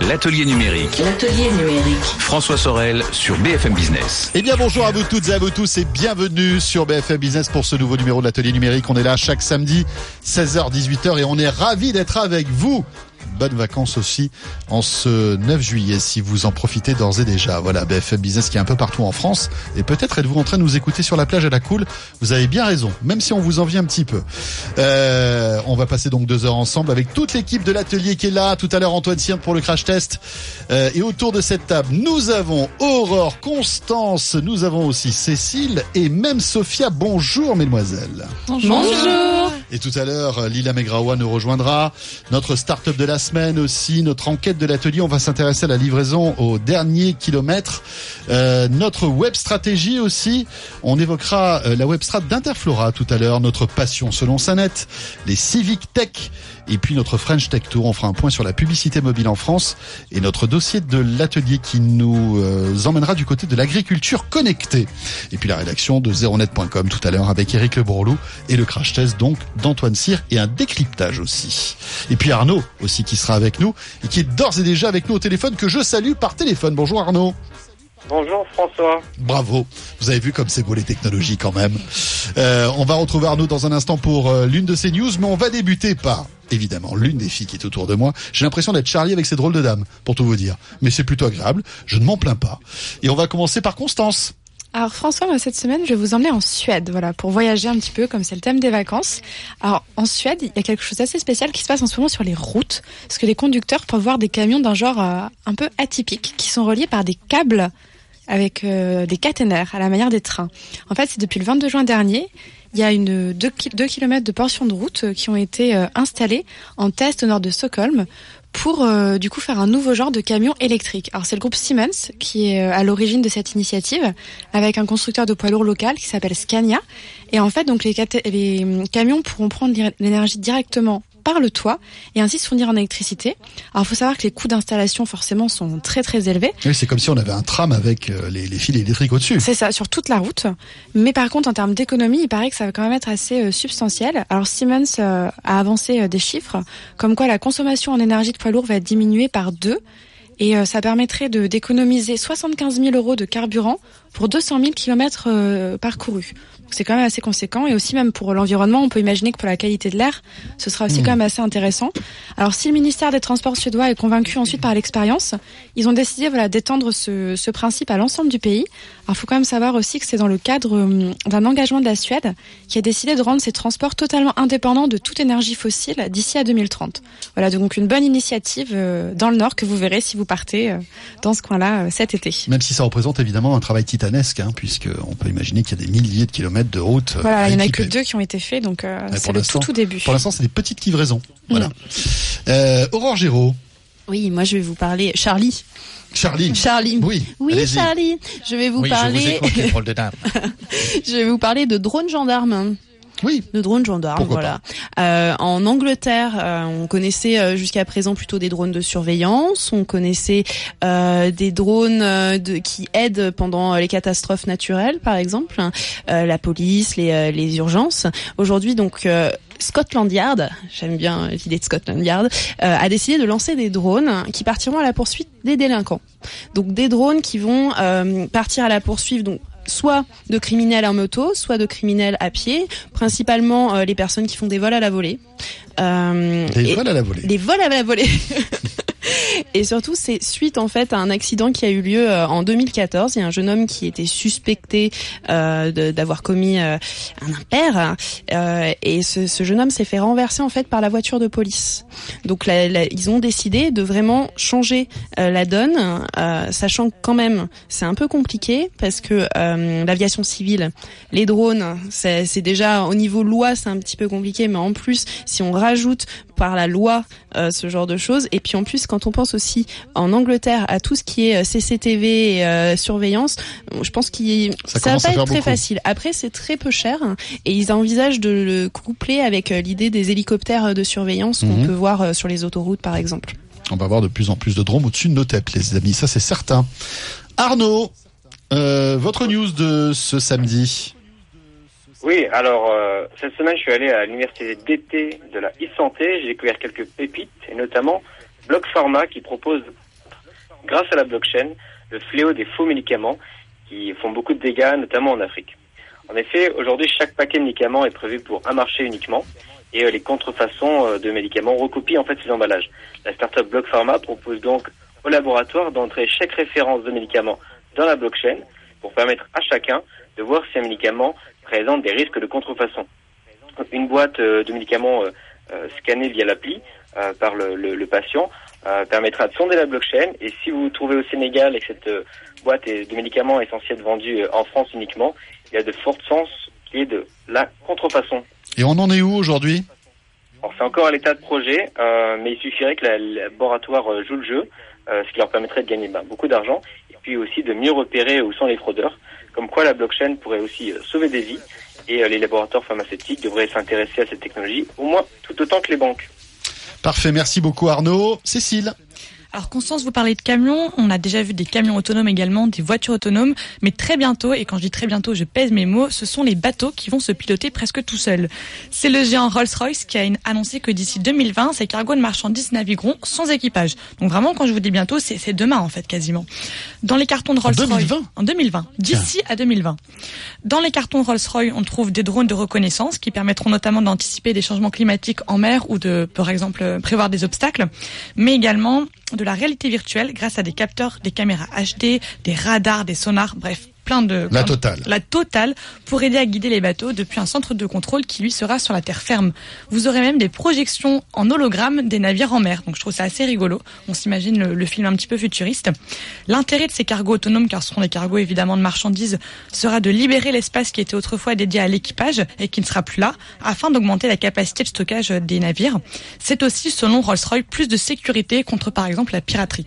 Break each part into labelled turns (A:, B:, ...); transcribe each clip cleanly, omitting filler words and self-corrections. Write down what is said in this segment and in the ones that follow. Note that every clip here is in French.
A: L'atelier numérique.
B: L'atelier numérique.
A: François Sorel sur BFM Business.
C: Eh bien bonjour à vous toutes et à vous tous et bienvenue sur BFM Business pour ce nouveau numéro de l'atelier numérique. On est là chaque samedi 16h-18h et on est ravis d'être avec vous. Bonnes vacances aussi en ce 9 juillet si vous en profitez d'ores et déjà. Voilà, BFM Business qui est un peu partout en France et peut-être êtes-vous en train de nous écouter sur la plage à la cool. Vous avez bien raison, même si on vous envie un petit peu. On va passer donc 2 heures ensemble avec toute l'équipe de l'atelier qui est là. Tout à l'heure Antoine Sierne pour le crash test. Et autour de cette table, nous avons Aurore, Constance, nous avons aussi Cécile et même Sophia. Bonjour mesdemoiselles.
D: Bonjour.
C: Et tout à l'heure, Lila Megraoua nous rejoindra. Notre start-up de la semaine aussi, notre enquête de l'atelier. On va s'intéresser à la livraison au dernier kilomètre. Notre web stratégie aussi. On évoquera la web strat d'Interflora tout à l'heure. Notre passion selon Sanet, les Civic Tech. Et puis notre French Tech Tour. On fera un point sur la publicité mobile en France. Et notre dossier de l'atelier qui nous emmènera du côté de l'agriculture connectée. Et puis la rédaction de zeronet.com tout à l'heure avec Eric Le Bourlou et le crash test donc d'Antoine Cyr et un décryptage aussi. Et puis Arnaud aussi qui sera avec nous et qui est d'ores et déjà avec nous au téléphone, que je salue par téléphone. Bonjour Arnaud.
E: Bonjour François.
C: Bravo, vous avez vu comme c'est beau les technologies quand même. On va retrouver Arnaud dans un instant pour l'une de ses news, mais on va débuter par, évidemment, l'une des filles qui est autour de moi. J'ai l'impression d'être Charlie avec ses drôles de dames, pour tout vous dire. Mais c'est plutôt agréable, je ne m'en plains pas. Et on va commencer par Constance.
D: Alors François, moi cette semaine, je vais vous emmener en Suède, voilà, pour voyager un petit peu, comme c'est le thème des vacances. Alors en Suède, il y a quelque chose d'assez spécial qui se passe en ce moment sur les routes, parce que les conducteurs peuvent voir des camions d'un genre un peu atypique, qui sont reliés par des câbles avec des caténaires à la manière des trains. En fait, c'est depuis le 22 juin dernier. Il y a 2 kilomètres de portions de route qui ont été installées en test au nord de Stockholm pour du coup faire un nouveau genre de camion électrique. Alors c'est le groupe Siemens qui est à l'origine de cette initiative, avec un constructeur de poids lourds local qui s'appelle Scania. Et en fait, donc les camions pourront prendre l'énergie directement par le toit et ainsi se fournir en électricité. Alors il faut savoir que les coûts d'installation forcément sont très très élevés.
C: Oui, c'est comme si on avait un tram avec les fils électriques au-dessus.
D: C'est ça, sur toute la route. Mais par contre, en termes d'économie, il paraît que ça va quand même être assez substantiel. Alors Siemens a avancé des chiffres, comme quoi la consommation en énergie de poids lourd va être diminuée par 2. Et ça permettrait d'économiser 75 000 euros de carburant pour 200 000 kilomètres parcourus. Donc c'est quand même assez conséquent. Et aussi même pour l'environnement, on peut imaginer que pour la qualité de l'air, ce sera aussi quand même assez intéressant. Alors si le ministère des Transports suédois est convaincu ensuite par l'expérience, ils ont décidé d'étendre ce principe à l'ensemble du pays. Alors il faut quand même savoir aussi que c'est dans le cadre d'un engagement de la Suède qui a décidé de rendre ses transports totalement indépendants de toute énergie fossile d'ici à 2030. Voilà, donc une bonne initiative dans le Nord que vous verrez si vous partez dans ce coin-là cet été.
C: Même si ça représente évidemment un travail titanesque, puisqu'on peut imaginer qu'il y a des milliers de kilomètres de route.
D: Voilà, il n'y en a que 2 qui ont été faits, donc c'est le tout début.
C: Pour l'instant, c'est des petites livraisons. Voilà. Aurore Géraud.
F: Oui, moi je vais vous parler... Charlie.
C: Oui, allez-y.
F: Charlie. Je vais vous parler...
G: Je vous écoute, les drôles de dames.
F: Je vais vous parler de drones gendarmes.
C: Oui.
F: De drones gendarmes,
C: pourquoi
F: voilà. En Angleterre, on connaissait jusqu'à présent plutôt des drones de surveillance. On connaissait des drones qui aident pendant les catastrophes naturelles, par exemple, la police, les urgences. Aujourd'hui, donc, Scotland Yard, j'aime bien l'idée de Scotland Yard, a décidé de lancer des drones qui partiront à la poursuite des délinquants. Donc des drones qui vont partir à la poursuite, donc soit de criminels en moto, soit de criminels à pied, principalement les personnes qui font des vols à la volée.
C: Des vols à la volée.
F: Les vols à la volée. Et surtout, c'est suite en fait à un accident qui a eu lieu en 2014. Il y a un jeune homme qui était suspecté d'avoir commis un impair, et ce jeune homme s'est fait renverser en fait par la voiture de police. Donc ils ont décidé de vraiment changer la donne, sachant que quand même c'est un peu compliqué parce que l'aviation civile, les drones, c'est déjà au niveau loi c'est un petit peu compliqué, mais en plus si on rajoute par la loi ce genre de choses, et puis en plus quand on pense aussi en Angleterre à tout ce qui est CCTV et surveillance, je pense que ça va pas être très facile. Après c'est très peu cher et ils envisagent de le coupler avec l'idée des hélicoptères de surveillance qu'on peut voir sur les autoroutes par exemple.
C: On va avoir de plus en plus de drones au-dessus de nos têtes les amis, ça c'est certain. Arnaud, votre news de ce samedi.
E: Oui, alors cette semaine je suis allé à l'université d'été de la e-santé, j'ai découvert quelques pépites et notamment Bloc Pharma qui propose grâce à la blockchain, le fléau des faux médicaments qui font beaucoup de dégâts, notamment en Afrique. En effet, aujourd'hui, chaque paquet de médicaments est prévu pour un marché uniquement et les contrefaçons de médicaments recopient en fait ces emballages. La start-up Block Pharma propose donc au laboratoire d'entrer chaque référence de médicament dans la blockchain pour permettre à chacun de voir si un médicament présente des risques de contrefaçon. Une boîte de médicaments scannée via l'appli par le patient permettra de sonder la blockchain, et si vous vous trouvez au Sénégal et que cette boîte de médicaments est censée être vendue en France uniquement, il y a de fortes chances qu'il y ait de la contrefaçon.
C: Et on en est où aujourd'hui ?
E: Alors, c'est encore à l'état de projet, mais il suffirait que le laboratoire joue le jeu, ce qui leur permettrait de gagner beaucoup d'argent, et puis aussi de mieux repérer où sont les fraudeurs, comme quoi la blockchain pourrait aussi sauver des vies, et les laboratoires pharmaceutiques devraient s'intéresser à cette technologie, au moins tout autant que les banques.
C: Parfait, merci beaucoup Arnaud. Cécile ?
B: Alors Constance, vous parlez de camions, on a déjà vu des camions autonomes également, des voitures autonomes, mais très bientôt, et quand je dis très bientôt, je pèse mes mots, ce sont les bateaux qui vont se piloter presque tout seuls. C'est le géant Rolls-Royce qui a annoncé que d'ici 2020, ces cargos de marchandises navigueront sans équipage. Donc vraiment, quand je vous dis bientôt, c'est demain en fait, quasiment. Dans les cartons de Rolls-Royce... En 2020. D'ici à 2020. Dans les cartons de Rolls-Royce, on trouve des drones de reconnaissance qui permettront notamment d'anticiper des changements climatiques en mer ou de, par exemple, prévoir des obstacles, mais également de la réalité virtuelle grâce à des capteurs, des caméras HD, des radars, des sonars, bref,
C: La totale
B: pour aider à guider les bateaux depuis un centre de contrôle qui lui sera sur la terre ferme. Vous aurez même des projections en hologramme des navires en mer, donc je trouve ça assez rigolo. On s'imagine le film un petit peu futuriste. L'intérêt de ces cargos autonomes, car ce seront des cargos évidemment de marchandises, sera de libérer l'espace qui était autrefois dédié à l'équipage et qui ne sera plus là, afin d'augmenter la capacité de stockage des navires. C'est aussi, selon Rolls-Royce, plus de sécurité contre par exemple la piraterie.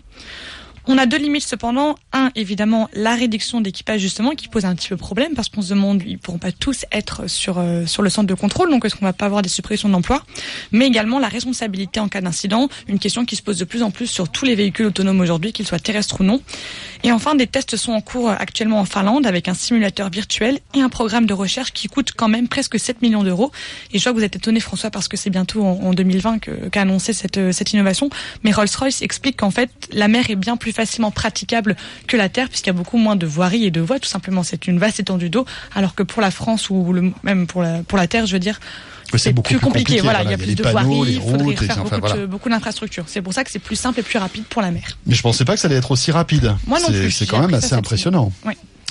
B: On a deux limites cependant. Un, évidemment, la réduction d'équipage justement qui pose un petit peu problème parce qu'on se demande, ils pourront pas tous être sur le centre de contrôle, donc est-ce qu'on va pas avoir des suppressions d'emplois? Mais également la responsabilité en cas d'incident, une question qui se pose de plus en plus sur tous les véhicules autonomes aujourd'hui, qu'ils soient terrestres ou non. Et enfin, des tests sont en cours actuellement en Finlande avec un simulateur virtuel et un programme de recherche qui coûte quand même presque 7 millions d'euros. Et je vois que vous êtes étonné, François, parce que c'est bientôt en 2020 qu'a annoncé cette innovation. Mais Rolls-Royce explique qu'en fait, la mer est bien plus facilement praticable que la terre puisqu'il y a beaucoup moins de voiries et de voies, tout simplement. C'est une vaste étendue d'eau, alors que pour la France ou même pour la terre, je veux dire, c'est beaucoup plus compliqué. Voilà, il y a plus de voiries, il faudrait faire beaucoup d'infrastructures. C'est pour ça que c'est plus simple et plus rapide pour la mer.
C: Mais je pensais pas que ça allait être aussi rapide.
B: Moi non plus.
C: C'est quand même assez impressionnant.
B: Oui.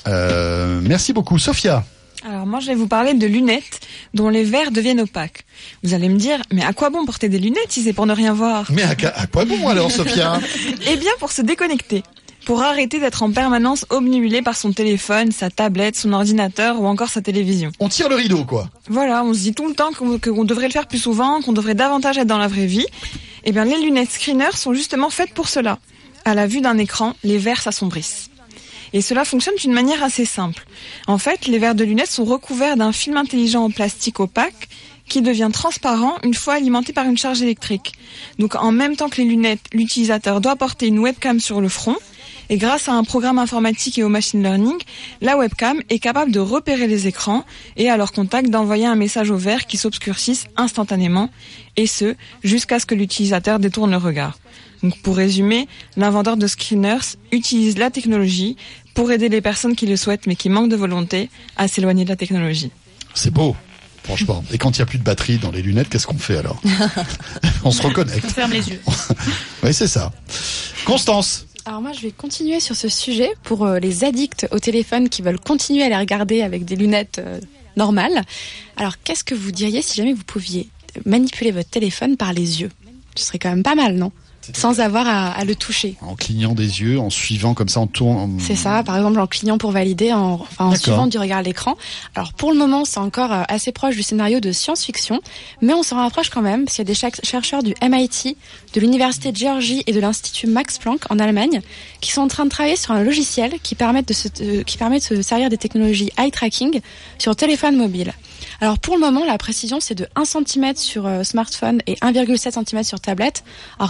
C: Merci beaucoup, Sophia.
G: Alors moi je vais vous parler de lunettes dont les verres deviennent opaques. Vous allez me dire, mais à quoi bon porter des lunettes si c'est pour ne rien voir?
C: Mais à quoi bon alors, Sophia?
G: Eh bien pour se déconnecter. Pour arrêter d'être en permanence obnubilé par son téléphone, sa tablette, son ordinateur ou encore sa télévision.
C: On tire le rideau, quoi.
G: Voilà, on se dit tout le temps qu'on devrait le faire plus souvent, qu'on devrait davantage être dans la vraie vie. Eh bien les lunettes screener sont justement faites pour cela. À la vue d'un écran, les verres s'assombrissent. Et cela fonctionne d'une manière assez simple. En fait, les verres de lunettes sont recouverts d'un film intelligent en plastique opaque qui devient transparent une fois alimenté par une charge électrique. Donc en même temps que les lunettes, l'utilisateur doit porter une webcam sur le front. Et grâce à un programme informatique et au machine learning, la webcam est capable de repérer les écrans et à leur contact d'envoyer un message aux verres qui s'obscurcissent instantanément, et ce, jusqu'à ce que l'utilisateur détourne le regard. Donc pour résumer, l'inventeur de screeners utilise la technologie pour aider les personnes qui le souhaitent mais qui manquent de volonté à s'éloigner de la technologie.
C: C'est beau, franchement. Et quand il n'y a plus de batterie dans les lunettes, qu'est-ce qu'on fait alors? On se reconnecte.
B: On ferme les yeux.
C: Oui, c'est ça. Constance.
D: Alors moi, je vais continuer sur ce sujet pour les addicts au téléphone qui veulent continuer à les regarder avec des lunettes normales. Alors, qu'est-ce que vous diriez si jamais vous pouviez manipuler votre téléphone par les yeux? Ce serait quand même pas mal, non? Sans avoir à le toucher.
C: En clignant des yeux, en suivant comme ça, en tournant.
D: C'est ça, par exemple en clignant pour valider, en suivant du regard l'écran. Alors pour le moment, c'est encore assez proche du scénario de science-fiction, mais on s'en rapproche quand même, parce qu'il y a des chercheurs du MIT, de l'Université de Géorgie et de l'Institut Max Planck en Allemagne, qui sont en train de travailler sur un logiciel qui permet de se servir des technologies eye tracking sur téléphone mobile. Alors pour le moment, la précision c'est de 1 cm sur smartphone et 1,7 cm sur tablette. Alors quand on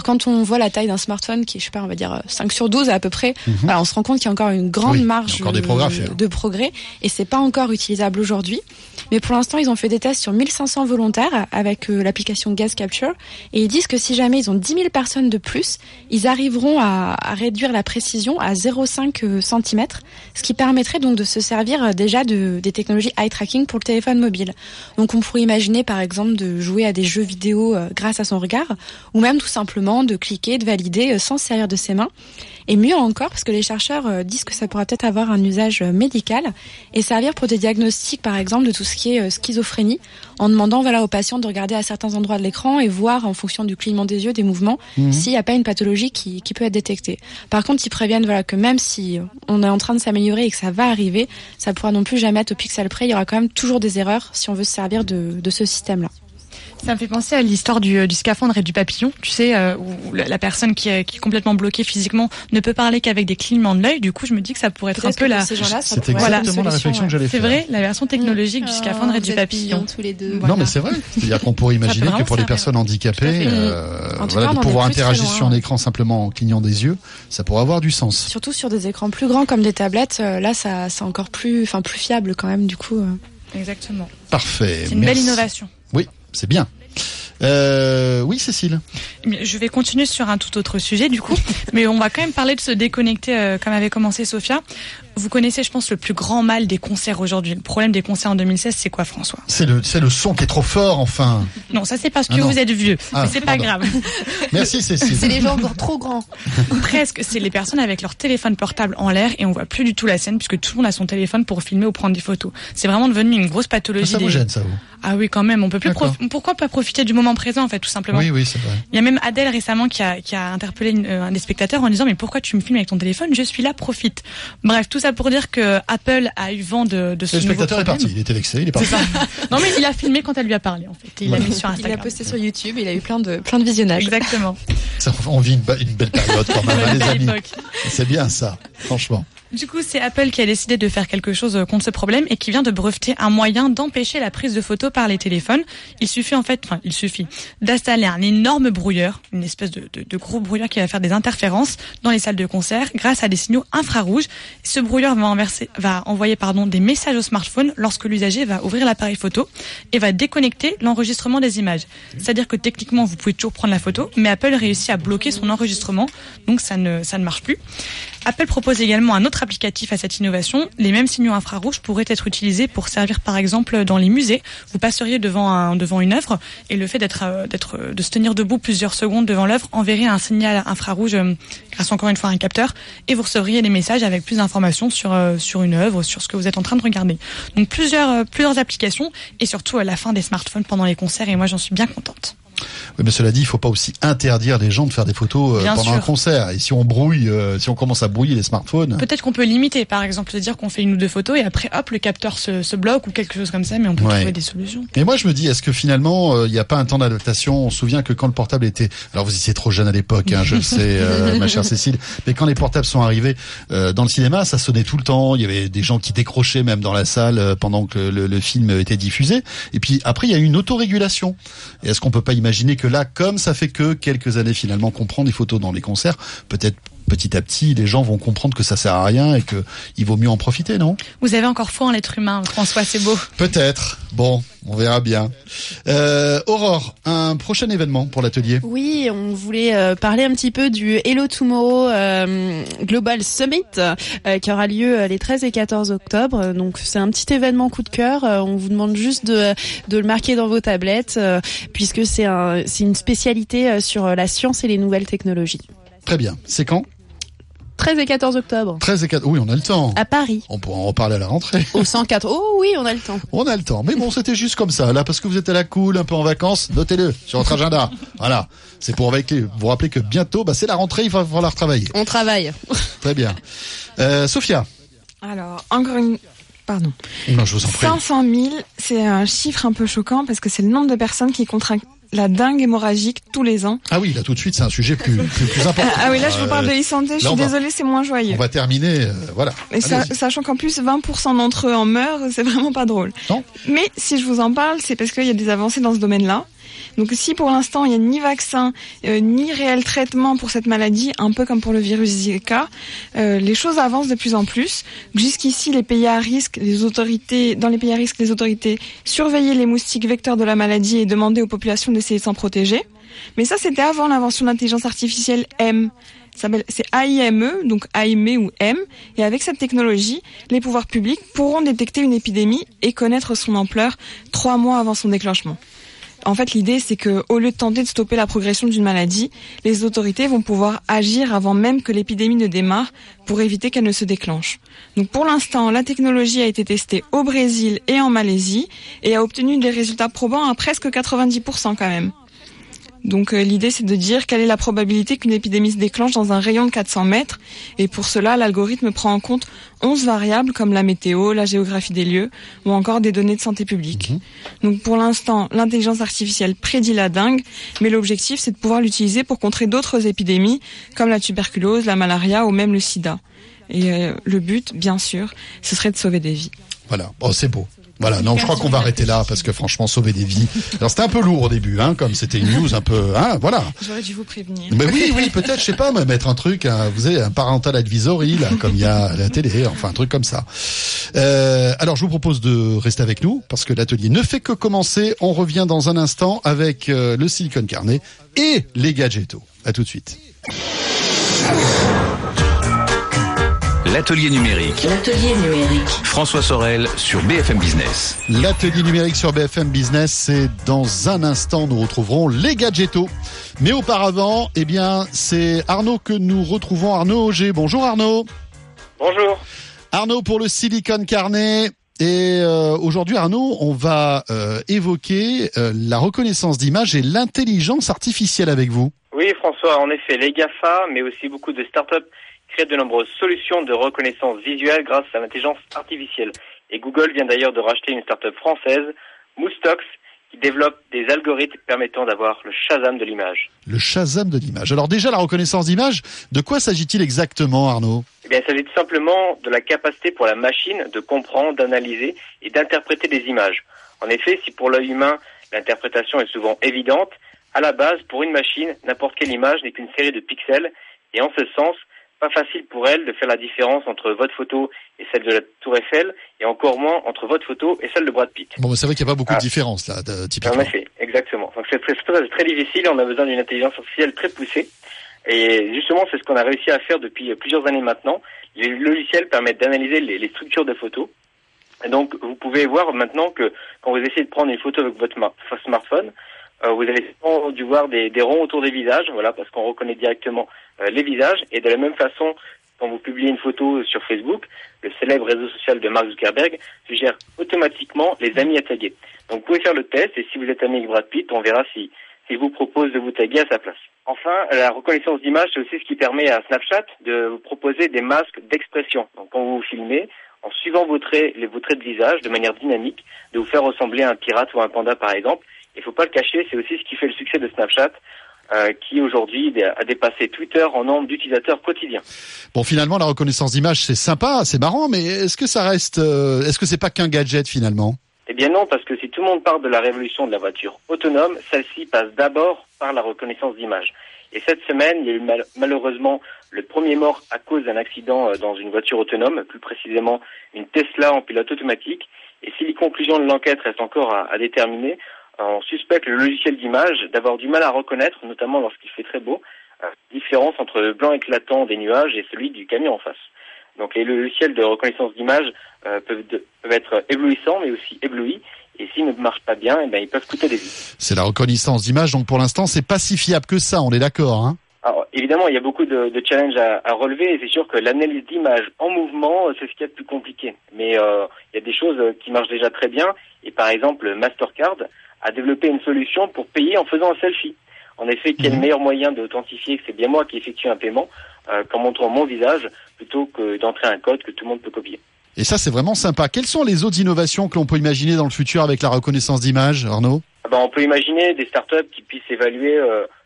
D: voit la taille d'un smartphone qui est, je sais pas, on va dire 5 sur 12 à peu près, voilà, on se rend compte qu'il y a encore une grande marge de progrès et c'est pas encore utilisable aujourd'hui. Mais pour l'instant, ils ont fait des tests sur 1500 volontaires avec l'application Gas Capture et ils disent que si jamais ils ont 10 000 personnes de plus, ils arriveront à réduire la précision à 0,5 cm, ce qui permettrait donc de se servir déjà des technologies eye tracking pour le téléphone mobile. Donc on pourrait imaginer par exemple de jouer à des jeux vidéo grâce à son regard ou même tout simplement de cliquer, de valider sans se servir de ses mains. Et mieux encore, parce que les chercheurs disent que ça pourra peut-être avoir un usage médical et servir pour des diagnostics, par exemple, de tout ce qui est schizophrénie, en demandant aux patients de regarder à certains endroits de l'écran et voir, en fonction du clignement des yeux, des mouvements, s'il n'y a pas une pathologie qui peut être détectée. Par contre, ils préviennent que même si on est en train de s'améliorer et que ça va arriver, ça pourra non plus jamais être au pixel près. Il y aura quand même toujours des erreurs si on veut se servir de ce système-là.
B: Ça me fait penser à l'histoire du scaphandre et du papillon, tu sais, où la personne qui est complètement bloquée physiquement ne peut parler qu'avec des clignements de l'œil. Du coup, je me dis que ça pourrait être un peu la...
C: C'est exactement la réflexion que j'allais faire.
B: C'est vrai, la version technologique du scaphandre et du papillon.
F: Tous les deux.
C: Non, mais c'est vrai. C'est-à-dire qu'on pourrait imaginer que pour les personnes handicapées, de pouvoir interagir sur un écran simplement en clignant des yeux, ça pourrait avoir du sens.
D: Surtout sur des écrans plus grands comme des tablettes, là, c'est encore plus fiable quand même, du coup.
B: Exactement.
C: Parfait.
B: C'est une belle innovation.
C: Oui, c'est bien. Oui, Cécile.
B: Je vais continuer sur un tout autre sujet du coup, mais on va quand même parler de se déconnecter comme avait commencé Sophia. Vous connaissez, je pense, le plus grand mal des concerts aujourd'hui. Le problème des concerts en 2016, c'est quoi, François ?
C: C'est le son qui est trop fort, enfin.
B: Non, ça c'est parce que vous êtes vieux, mais c'est pas grave.
C: Merci Cécile.
F: C'est les gens encore trop grands.
B: Presque, c'est les personnes avec leur téléphone portable en l'air et on voit plus du tout la scène puisque tout le monde a son téléphone pour filmer ou prendre des photos. C'est vraiment devenu une grosse pathologie.
C: Ça vous gêne, ça, vous ?
B: Ah oui, quand même, on peut plus pourquoi pas profiter du moment présent en fait, tout simplement.
C: Oui, c'est vrai.
B: Il y a même Adèle récemment qui a interpellé un des spectateurs en disant mais pourquoi tu me filmes avec ton téléphone ? Je suis là, profite. Bref, tout ça pour dire que Apple a eu vent de ce nouveau problème. Le
C: spectateur est parti, il était vexé, il est parti.
B: C'est ça. Non mais il a filmé quand elle lui a parlé en fait. Et il l'a mis sur Instagram.
D: Il a posté sur YouTube, il a eu plein de visionnages.
B: Exactement.
C: Ça, on vit une belle période quand même, les amis. C'est bien ça, franchement.
B: Du coup, c'est Apple qui a décidé de faire quelque chose contre ce problème et qui vient de breveter un moyen d'empêcher la prise de photos par les téléphones. Il suffit d'installer un énorme brouilleur, une espèce de gros brouilleur qui va faire des interférences dans les salles de concert grâce à des signaux infrarouges. Ce brouilleur va envoyer des messages au smartphone lorsque l'usager va ouvrir l'appareil photo et va déconnecter l'enregistrement des images. C'est-à-dire que techniquement, vous pouvez toujours prendre la photo, mais Apple réussit à bloquer son enregistrement, donc ça ne marche plus. Apple propose également un autre applicatif à cette innovation. Les mêmes signaux infrarouges pourraient être utilisés pour servir par exemple dans les musées. Vous passeriez devant une œuvre et le fait de se tenir debout plusieurs secondes devant l'œuvre enverrait un signal infrarouge grâce encore une fois à un capteur et vous recevriez des messages avec plus d'informations sur une œuvre, sur ce que vous êtes en train de regarder. Donc plusieurs applications et surtout la fin des smartphones pendant les concerts et moi j'en suis bien contente.
C: Oui, mais cela dit, il faut pas aussi interdire les gens de faire des photos pendant un concert. Et si on commence à brouiller les smartphones.
B: Peut-être qu'on peut limiter, par exemple, se dire qu'on fait une ou deux photos et après, hop, le capteur se bloque ou quelque chose comme ça, mais on peut trouver des solutions.
C: Et moi, je me dis, est-ce que finalement, il n'y a pas un temps d'adaptation ? On se souvient que quand le portable était, alors vous étiez trop jeune à l'époque, je le sais, ma chère Cécile, mais quand les portables sont arrivés dans le cinéma, ça sonnait tout le temps. Il y avait des gens qui décrochaient même dans la salle pendant que le film était diffusé. Et puis après, il y a eu une autorégulation. Et est-ce qu'on peut pas imaginer que là, comme ça fait que quelques années finalement qu'on prend des photos dans les concerts, peut-être petit à petit, les gens vont comprendre que ça sert à rien et que il vaut mieux en profiter, non ?
B: Vous avez encore foi en l'être humain, François, c'est beau.
C: Peut-être. Bon, on verra bien. Aurore, un prochain événement pour l'atelier.
F: Oui, on voulait parler un petit peu du Hello Tomorrow Global Summit qui aura lieu les 13 et 14 octobre. Donc c'est un petit événement coup de cœur. On vous demande juste de le marquer dans vos tablettes puisque c'est une spécialité sur la science et les nouvelles technologies.
C: Très bien. C'est quand ?
F: 13 et 14 octobre.
C: 13 et 14, oui, on a le temps.
F: À Paris.
C: On pourra en reparler à la rentrée.
F: Au 104. Oh oui, on a le temps.
C: On a le temps. Mais bon, c'était juste comme ça. Là, parce que vous êtes à la cool, un peu en vacances, notez-le sur votre agenda. Voilà. C'est pour vous rappeler que bientôt, c'est la rentrée, il va falloir travailler.
F: On travaille.
C: Très bien. Sophia.
G: Alors, pardon.
C: Non, je vous en prie.
G: 500 000, c'est un chiffre un peu choquant parce que c'est le nombre de personnes qui contractent la dengue hémorragique tous les ans.
C: Ah oui, là tout de suite, c'est un sujet plus important.
G: Ah oui, là je vous parle de e-santé, je suis désolée, c'est moins joyeux.
C: On va terminer, voilà.
G: Et sachant qu'en plus 20% d'entre eux en meurent, c'est vraiment pas drôle.
C: Non.
G: Mais si je vous en parle, c'est parce qu'il y a des avancées dans ce domaine-là. Donc si pour l'instant il n'y a ni vaccin ni réel traitement pour cette maladie, un peu comme pour le virus Zika, les choses avancent de plus en plus. Jusqu'ici, les pays à risque, les autorités surveillaient les moustiques vecteurs de la maladie et demandaient aux populations d'essayer de s'en protéger. Mais ça, c'était avant l'invention de l'intelligence artificielle M. C'est AIME, donc AIME ou M. Et avec cette technologie, les pouvoirs publics pourront détecter une épidémie et connaître son ampleur 3 mois avant son déclenchement. En fait, l'idée, c'est que, au lieu de tenter de stopper la progression d'une maladie, les autorités vont pouvoir agir avant même que l'épidémie ne démarre pour éviter qu'elle ne se déclenche. Donc, pour l'instant, la technologie a été testée au Brésil et en Malaisie et a obtenu des résultats probants à presque 90% quand même. Donc l'idée, c'est de dire quelle est la probabilité qu'une épidémie se déclenche dans un rayon de 400 mètres. Et pour cela, l'algorithme prend en compte 11 variables comme la météo, la géographie des lieux ou encore des données de santé publique. Donc pour l'instant, l'intelligence artificielle prédit la dengue, mais l'objectif, c'est de pouvoir l'utiliser pour contrer d'autres épidémies comme la tuberculose, la malaria ou même le sida. Et le but, bien sûr, ce serait de sauver des vies.
C: Voilà, c'est beau. Voilà, non, je crois qu'on va arrêter là parce que franchement, sauver des vies. Alors c'était un peu lourd au début, comme c'était une news un peu, voilà.
G: J'aurais dû vous prévenir.
C: Mais oui, peut-être, je sais pas, mettre un truc, vous avez un parental advisory là, comme il y a à la télé, enfin un truc comme ça. Alors je vous propose de rester avec nous parce que l'atelier ne fait que commencer. On revient dans un instant avec le Silicon Carnet et les gadgetos. À tout de suite.
A: L'atelier numérique.
H: L'atelier numérique.
A: François Sorel sur BFM Business.
C: L'atelier numérique sur BFM Business, c'est dans un instant, nous retrouverons les gadgetos. Mais auparavant, c'est Arnaud que nous retrouvons. Arnaud Auger. Bonjour Arnaud.
E: Bonjour.
C: Arnaud pour le Silicon Carnet. Et aujourd'hui, Arnaud, on va évoquer la reconnaissance d'image et l'intelligence artificielle avec vous.
E: Oui, François, en effet, les GAFA, mais aussi beaucoup de startups créent de nombreuses solutions de reconnaissance visuelle grâce à l'intelligence artificielle. Et Google vient d'ailleurs de racheter une startup française, Moustox, qui développe des algorithmes permettant d'avoir le Shazam de l'image.
C: Le Shazam de l'image. Alors déjà, la reconnaissance d'image, de quoi s'agit-il exactement, Arnaud ?
E: Il s'agit tout simplement de la capacité pour la machine de comprendre, d'analyser et d'interpréter des images. En effet, si pour l'œil humain, l'interprétation est souvent évidente, à la base, pour une machine, n'importe quelle image n'est qu'une série de pixels, et en ce sens, pas facile pour elle de faire la différence entre votre photo et celle de la Tour Eiffel, et encore moins entre votre photo et celle de Brad Pitt.
C: Bon, c'est vrai qu'il n'y a pas beaucoup de différence là, typiquement.
E: En effet, exactement. Donc c'est très difficile, on a besoin d'une intelligence artificielle très poussée. Et justement, c'est ce qu'on a réussi à faire depuis plusieurs années maintenant. Les logiciels permettent d'analyser les structures de photos. Et donc, vous pouvez voir maintenant que quand vous essayez de prendre une photo avec votre smartphone, vous avez dû voir des ronds autour des visages, voilà, parce qu'on reconnaît directement les visages. Et de la même façon, quand vous publiez une photo sur Facebook, le célèbre réseau social de Mark Zuckerberg suggère automatiquement les amis à taguer. Donc, vous pouvez faire le test, et si vous êtes ami avec Brad Pitt, on verra s'il vous propose de vous taguer à sa place. Enfin, la reconnaissance d'image, c'est aussi ce qui permet à Snapchat de vous proposer des masques d'expression. Donc, quand vous vous filmez, en suivant vos traits de visage de manière dynamique, de vous faire ressembler à un pirate ou un panda, par exemple. Il faut pas le cacher, c'est aussi ce qui fait le succès de Snapchat, qui aujourd'hui a dépassé Twitter en nombre d'utilisateurs quotidiens.
C: Bon, finalement, la reconnaissance d'image, c'est sympa, c'est marrant, mais est-ce que ça reste, est-ce que c'est pas qu'un gadget finalement ?
E: Eh bien non, parce que si tout le monde parle de la révolution de la voiture autonome, celle-ci passe d'abord par la reconnaissance d'image. Et cette semaine, il y a eu malheureusement le premier mort à cause d'un accident dans une voiture autonome, plus précisément une Tesla en pilote automatique. Et si les conclusions de l'enquête restent encore à déterminer, on suspecte le logiciel d'image d'avoir du mal à reconnaître, notamment lorsqu'il fait très beau, la différence entre le blanc éclatant des nuages et celui du camion en face. Donc les logiciels de reconnaissance d'image peuvent être éblouissants, mais aussi éblouis. Et s'ils ne marchent pas bien, ils peuvent coûter des vies.
C: C'est la reconnaissance d'image, donc pour l'instant, c'est pas si fiable que ça, on est d'accord, hein ?
E: Alors, évidemment, il y a beaucoup de challenges à relever, et c'est sûr que l'analyse d'image en mouvement, c'est ce qu'il y a de plus compliqué. Mais il y a des choses qui marchent déjà très bien, et par exemple, Mastercard a développé une solution pour payer en faisant un selfie. En effet, quel meilleur moyen d'authentifier que c'est bien moi qui effectue un paiement qu'en montrant mon visage, plutôt que d'entrer un code que tout le monde peut copier.
C: Et ça, c'est vraiment sympa. Quelles sont les autres innovations que l'on peut imaginer dans le futur avec la reconnaissance d'image, Arnaud ?
E: On peut imaginer des startups qui puissent évaluer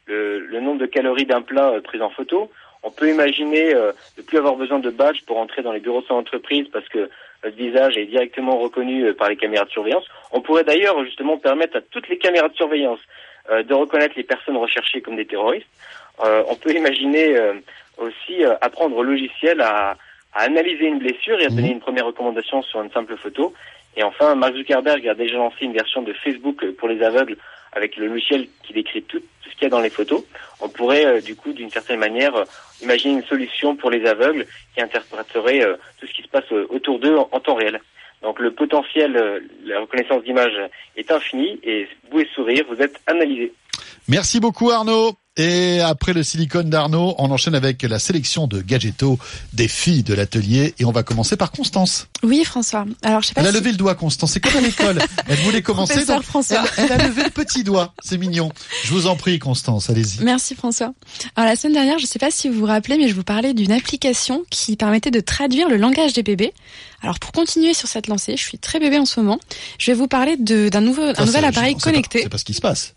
E: le nombre de calories d'un plat pris en photo. On peut imaginer ne plus avoir besoin de badge pour entrer dans les bureaux de son entreprise parce que notre visage est directement reconnu par les caméras de surveillance. On pourrait d'ailleurs justement permettre à toutes les caméras de surveillance de reconnaître les personnes recherchées comme des terroristes. On peut imaginer aussi apprendre au logiciel à analyser une blessure et à donner une première recommandation sur une simple photo. Et enfin, Mark Zuckerberg a déjà lancé une version de Facebook pour les aveugles avec le logiciel qui décrit tout ce qu'il y a dans les photos. On pourrait, du coup, d'une certaine manière, imaginer une solution pour les aveugles qui interpréterait tout ce qui se passe autour d'eux en temps réel. Donc le potentiel, la reconnaissance d'image est infini et vous pouvez sourire, vous êtes analysé.
C: Merci beaucoup Arnaud. Et après le silicone d'Arnaud, on enchaîne avec la sélection de gadgetos des filles de l'atelier. Et on va commencer par Constance.
D: Oui, François. Alors, je sais pas
C: Elle a levé le doigt, Constance. C'est comme à l'école. Elle voulait commencer, donc elle a levé le petit doigt. C'est mignon. Je vous en prie, Constance, allez-y.
D: Merci, François. Alors, la semaine dernière, je sais pas si vous vous rappelez, mais je vous parlais d'une application qui permettait de traduire le langage des bébés. Alors, pour continuer sur cette lancée, je suis très bébé en ce moment. Je vais vous parler d'un nouvel appareil connecté.
C: C'est pas ce qui se passe.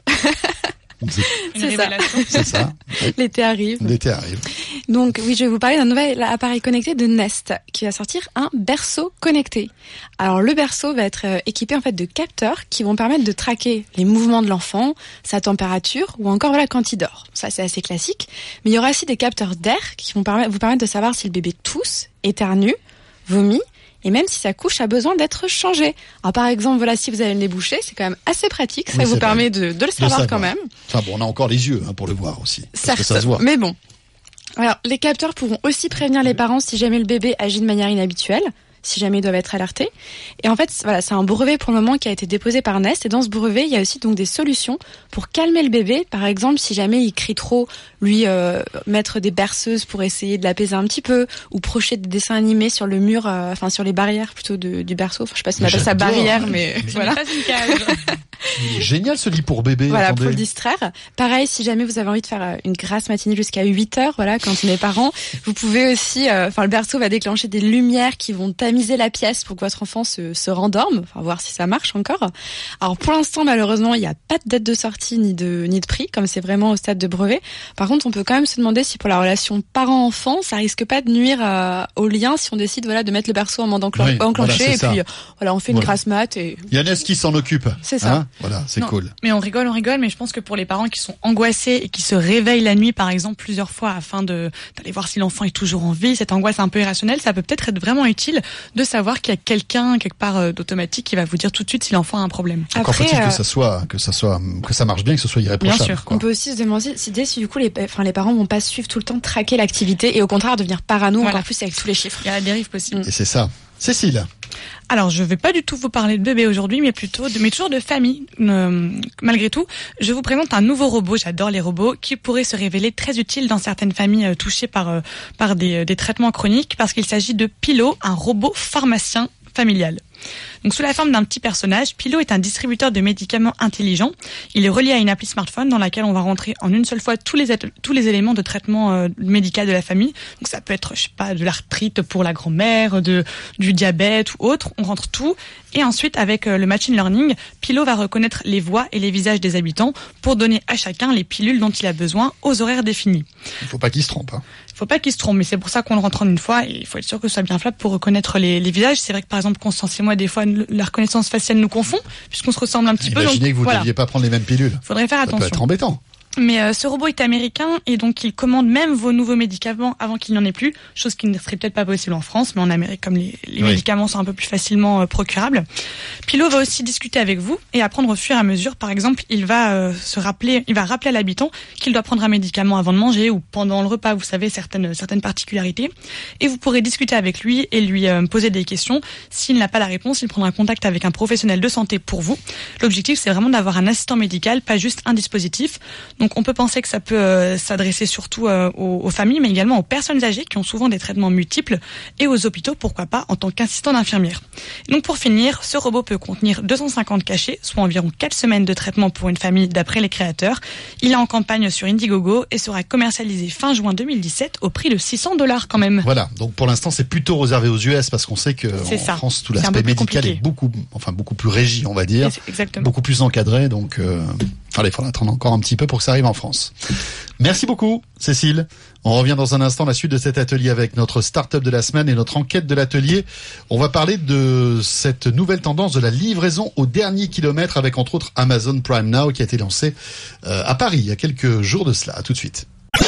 D: C'est ça. L'été arrive. Donc oui, je vais vous parler d'un nouvel appareil connecté de Nest qui va sortir un berceau connecté. Alors le berceau va être équipé en fait de capteurs qui vont permettre de traquer les mouvements de l'enfant, sa température ou encore quand il dort. Ça c'est assez classique. Mais il y aura aussi des capteurs d'air qui vont vous permettre de savoir si le bébé tousse, éternue, vomit. Et même si sa couche a besoin d'être changée. Alors par exemple, si vous avez le nez bouché, c'est quand même assez pratique. Ça vous permet de le savoir quand même.
C: Enfin bon, on a encore les yeux pour le voir aussi.
D: Certes,
C: que ça se voit.
D: Mais bon. Alors les capteurs pourront aussi prévenir les parents si jamais le bébé agit de manière inhabituelle, si jamais ils doivent être alertés. Et en fait, c'est un brevet pour le moment qui a été déposé par Nest. Et dans ce brevet, il y a aussi donc des solutions pour calmer le bébé. Par exemple, si jamais il crie trop, lui mettre des berceuses pour essayer de l'apaiser un petit peu, ou projeter des dessins animés sur le mur, sur les barrières plutôt du berceau. Enfin, je sais pas si on appelle ça barrière, mais voilà.
C: Il est génial ce lit pour bébé.
D: Voilà,
C: attendez.
D: pour le distraire. Pareil, si jamais vous avez envie de faire une grasse matinée jusqu'à 8h, quand on est parent, vous pouvez aussi, le berceau va déclencher des lumières qui vont tamiser la pièce pour que votre enfant se rendorme, voir si ça marche encore. Alors pour l'instant, malheureusement, il n'y a pas de date de sortie ni de prix, comme c'est vraiment au stade de brevet. Par contre, on peut quand même se demander si pour la relation parent-enfant, ça risque pas de nuire au lien si on décide de mettre le berceau en mode enclenché et puis on fait une grasse mat et
C: il y a Nest qui s'en occupe.
D: C'est ça.
C: Voilà, c'est cool.
B: Mais on rigole, mais je pense que pour les parents qui sont angoissés et qui se réveillent la nuit, par exemple, plusieurs fois afin d'aller voir si l'enfant est toujours en vie, cette angoisse un peu irrationnelle, ça peut peut-être être vraiment utile de savoir qu'il y a quelqu'un quelque part d'automatique qui va vous dire tout de suite si l'enfant a un problème.
C: Encore faut-il que ça marche bien, que ce soit irréprochable.
D: Bien sûr. On peut aussi se demander si du coup les parents vont pas suivre tout le temps, traquer l'activité et au contraire devenir parano encore plus avec tous les chiffres.
B: Il y a la dérive possible.
C: Et c'est ça. Cécile.
B: Alors, je vais pas du tout vous parler de bébé aujourd'hui, mais toujours de famille. Malgré tout, je vous présente un nouveau robot. J'adore les robots qui pourrait se révéler très utile dans certaines familles touchées par des traitements chroniques, parce qu'il s'agit de Pilo, un robot pharmacien familial. Donc sous la forme d'un petit personnage, Pilo est un distributeur de médicaments intelligent. Il est relié à une appli smartphone dans laquelle on va rentrer en une seule fois tous les éléments de traitement médical de la famille. Donc ça peut être, de l'arthrite pour la grand-mère, du diabète ou autre. On rentre tout. Et ensuite, avec le machine learning, Pilo va reconnaître les voix et les visages des habitants pour donner à chacun les pilules dont il a besoin aux horaires définis.
C: Il faut pas qu'il se trompe.
B: Il faut pas qu'il se trompe, mais c'est pour ça qu'on le rentre en une fois et il faut être sûr que ce soit bien fiable pour reconnaître les visages. C'est vrai que par exemple, Constance et moi, des fois, la reconnaissance faciale nous confond puisqu'on se ressemble un petit peu.
C: Imaginez que vous ne deviez pas prendre les mêmes pilules.
B: Faudrait faire attention.
C: Ça peut être embêtant.
B: Mais ce robot est américain et donc il commande même vos nouveaux médicaments avant qu'il n'y en ait plus, chose qui ne serait peut-être pas possible en France, mais en Amérique, comme les médicaments sont un peu plus facilement procurables. Pilo va aussi discuter avec vous et apprendre au fur et à mesure. Par exemple, il va rappeler à l'habitant qu'il doit prendre un médicament avant de manger ou pendant le repas, vous savez, certaines particularités. Et vous pourrez discuter avec lui et lui poser des questions. S'il n'a pas la réponse, il prendra contact avec un professionnel de santé pour vous. L'objectif, c'est vraiment d'avoir un assistant médical, pas juste un dispositif. Donc on peut penser que ça peut s'adresser surtout aux familles, mais également aux personnes âgées qui ont souvent des traitements multiples et aux hôpitaux, pourquoi pas, en tant qu'assistant d'infirmière. Donc pour finir, ce robot peut contenir 250 cachets, soit environ 4 semaines de traitement pour une famille d'après les créateurs. Il est en campagne sur Indiegogo et sera commercialisé fin juin 2017 au prix de $600 quand même.
C: Voilà, donc pour l'instant c'est plutôt réservé aux US parce qu'on sait qu'en France tout l'aspect médical est beaucoup plus régi, on va dire.
B: Exactement.
C: Beaucoup plus encadré, donc Allez, il faudra attendre encore un petit peu pour que ça arrive en France. Merci beaucoup, Cécile. On revient dans un instant, la suite de cet atelier avec notre start-up de la semaine et notre enquête de l'atelier. On va parler de cette nouvelle tendance de la livraison au dernier kilomètre avec entre autres Amazon Prime Now qui a été lancé à Paris il y a quelques jours de cela. À tout de suite.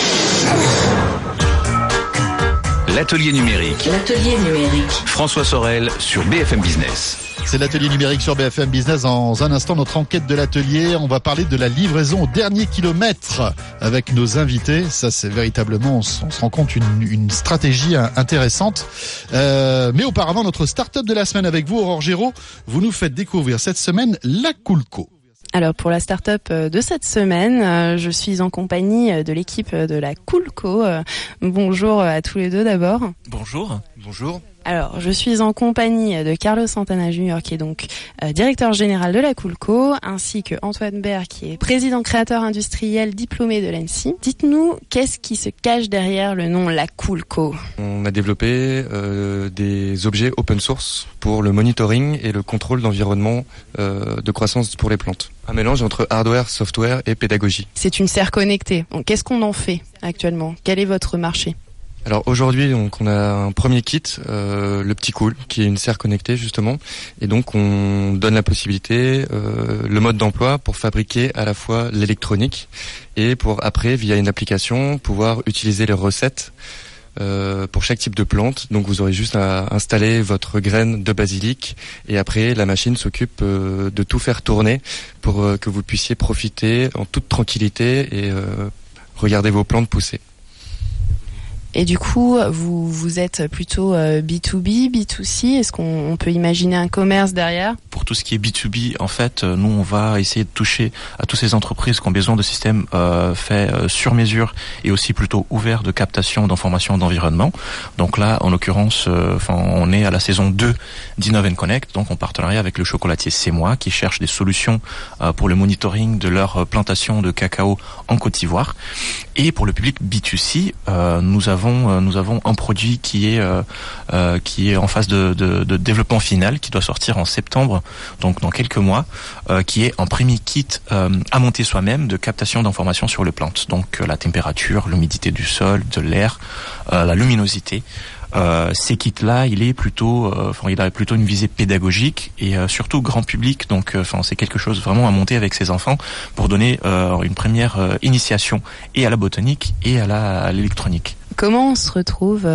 A: L'atelier numérique.
H: L'atelier numérique.
A: François Sorel sur BFM Business.
C: C'est l'atelier numérique sur BFM Business. Dans un instant, notre enquête de l'atelier. On va parler de la livraison au dernier kilomètre avec nos invités. Ça, c'est véritablement, on se rend compte, une stratégie intéressante. Mais auparavant, notre start-up de la semaine avec vous, Aurore Géraud. Vous nous faites découvrir cette semaine la Coolco.
F: Alors pour la start-up de cette semaine, je suis en compagnie de l'équipe de la Coolco. Bonjour à tous les deux d'abord.
I: Bonjour. Bonjour.
F: Alors, je suis en compagnie de Carlos Santana Jr., qui est donc directeur général de la Coolco, ainsi que Antoine Baird, qui est président créateur industriel diplômé de l'ENSI. Dites-nous, qu'est-ce qui se cache derrière le nom la Coolco ?
I: On a développé des objets open source pour le monitoring et le contrôle d'environnement de croissance pour les plantes. Un mélange entre hardware, software et pédagogie.
F: C'est une serre connectée. Donc, qu'est-ce qu'on en fait actuellement ? Quel est votre marché ?
I: Alors aujourd'hui, donc on a un premier kit, le petit Cool, qui est une serre connectée justement, et donc on donne la possibilité, le mode d'emploi pour fabriquer à la fois l'électronique et pour après via une application pouvoir utiliser les recettes pour chaque type de plante. Donc vous aurez juste à installer votre graine de basilic et après la machine s'occupe de tout faire tourner pour que vous puissiez profiter en toute tranquillité et regarder vos plantes pousser.
F: Et du coup, vous êtes plutôt B2B, B2C. Est-ce qu'on peut imaginer un commerce derrière ?
J: Pour tout ce qui est B2B, en fait, nous, on va essayer de toucher à toutes ces entreprises qui ont besoin de systèmes faits sur mesure et aussi plutôt ouverts de captation d'informations d'environnement. Donc là, en l'occurrence, on est à la saison 2 d'Innov & Connect, donc en partenariat avec le chocolatier C'est Moi, qui cherche des solutions pour le monitoring de leur plantation de cacao en Côte d'Ivoire. Et pour le public B2C, nous avons un produit qui est en phase de développement final, qui doit sortir en septembre, donc dans quelques mois, qui est un premier kit à monter soi-même de captation d'informations sur les plantes. Donc la température, l'humidité du sol, de l'air, la luminosité. Ces kits-là, il a plutôt une visée pédagogique et surtout grand public. Donc, c'est quelque chose vraiment à monter avec ses enfants pour donner une première initiation et à la botanique et à l'électronique.
F: Comment on se retrouve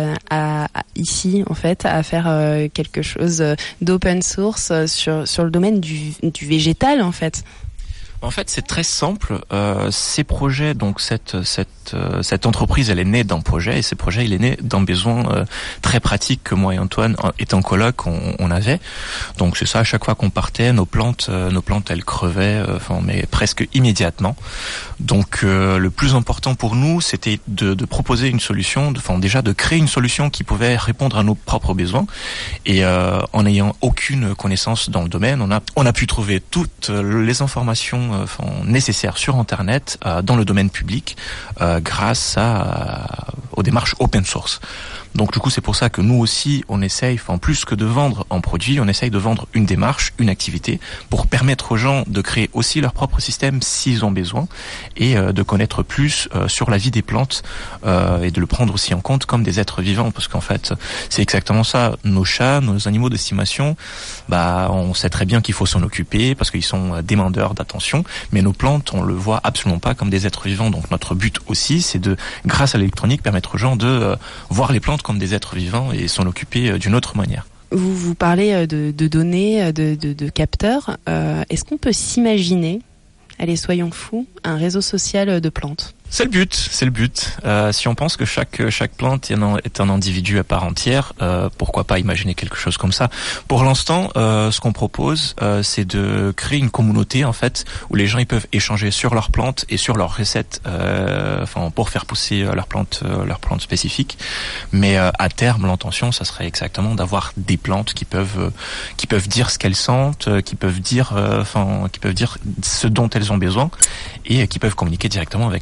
F: ici, en fait, à faire quelque chose d'open source sur le domaine du végétal, en fait ?
J: En fait, c'est très simple. Ces projets, donc cette entreprise, elle est née d'un projet, et ce projet, il est né d'un besoin très pratique que moi et Antoine, étant coloc, on avait. Donc c'est ça. À chaque fois qu'on partait, nos plantes, elles crevaient, mais presque immédiatement. Donc le plus important pour nous, c'était de proposer une solution, déjà de créer une solution qui pouvait répondre à nos propres besoins. Et en n'ayant aucune connaissance dans le domaine, on a pu trouver toutes les informations nécessaires sur Internet dans le domaine public grâce aux démarches open source. Donc du coup, c'est pour ça que nous aussi, on essaye, plus que de vendre un produit, on essaye de vendre une démarche, une activité, pour permettre aux gens de créer aussi leur propre système s'ils ont besoin, et de connaître plus sur la vie des plantes, et de le prendre aussi en compte comme des êtres vivants, parce qu'en fait, c'est exactement ça. Nos chats, nos animaux d'estimation, on sait très bien qu'il faut s'en occuper, parce qu'ils sont demandeurs d'attention, mais nos plantes, on le voit absolument pas comme des êtres vivants. Donc notre but aussi, c'est de, grâce à l'électronique, permettre aux gens de voir les plantes comme des êtres vivants et s'en occuper d'une autre manière.
F: Vous parlez de données, de capteurs. Est-ce qu'on peut s'imaginer, allez soyons fous, un réseau social de plantes ?
J: C'est le but. Si on pense que chaque plante est un individu à part entière, pourquoi pas imaginer quelque chose comme ça. Pour l'instant, ce qu'on propose, c'est de créer une communauté en fait où les gens ils peuvent échanger sur leurs plantes et sur leurs recettes, pour faire pousser leurs plantes spécifiques. Mais à terme, l'intention, ça serait exactement d'avoir des plantes qui peuvent dire ce qu'elles sentent, qui peuvent dire ce dont elles ont besoin et qui peuvent communiquer directement avec les gens.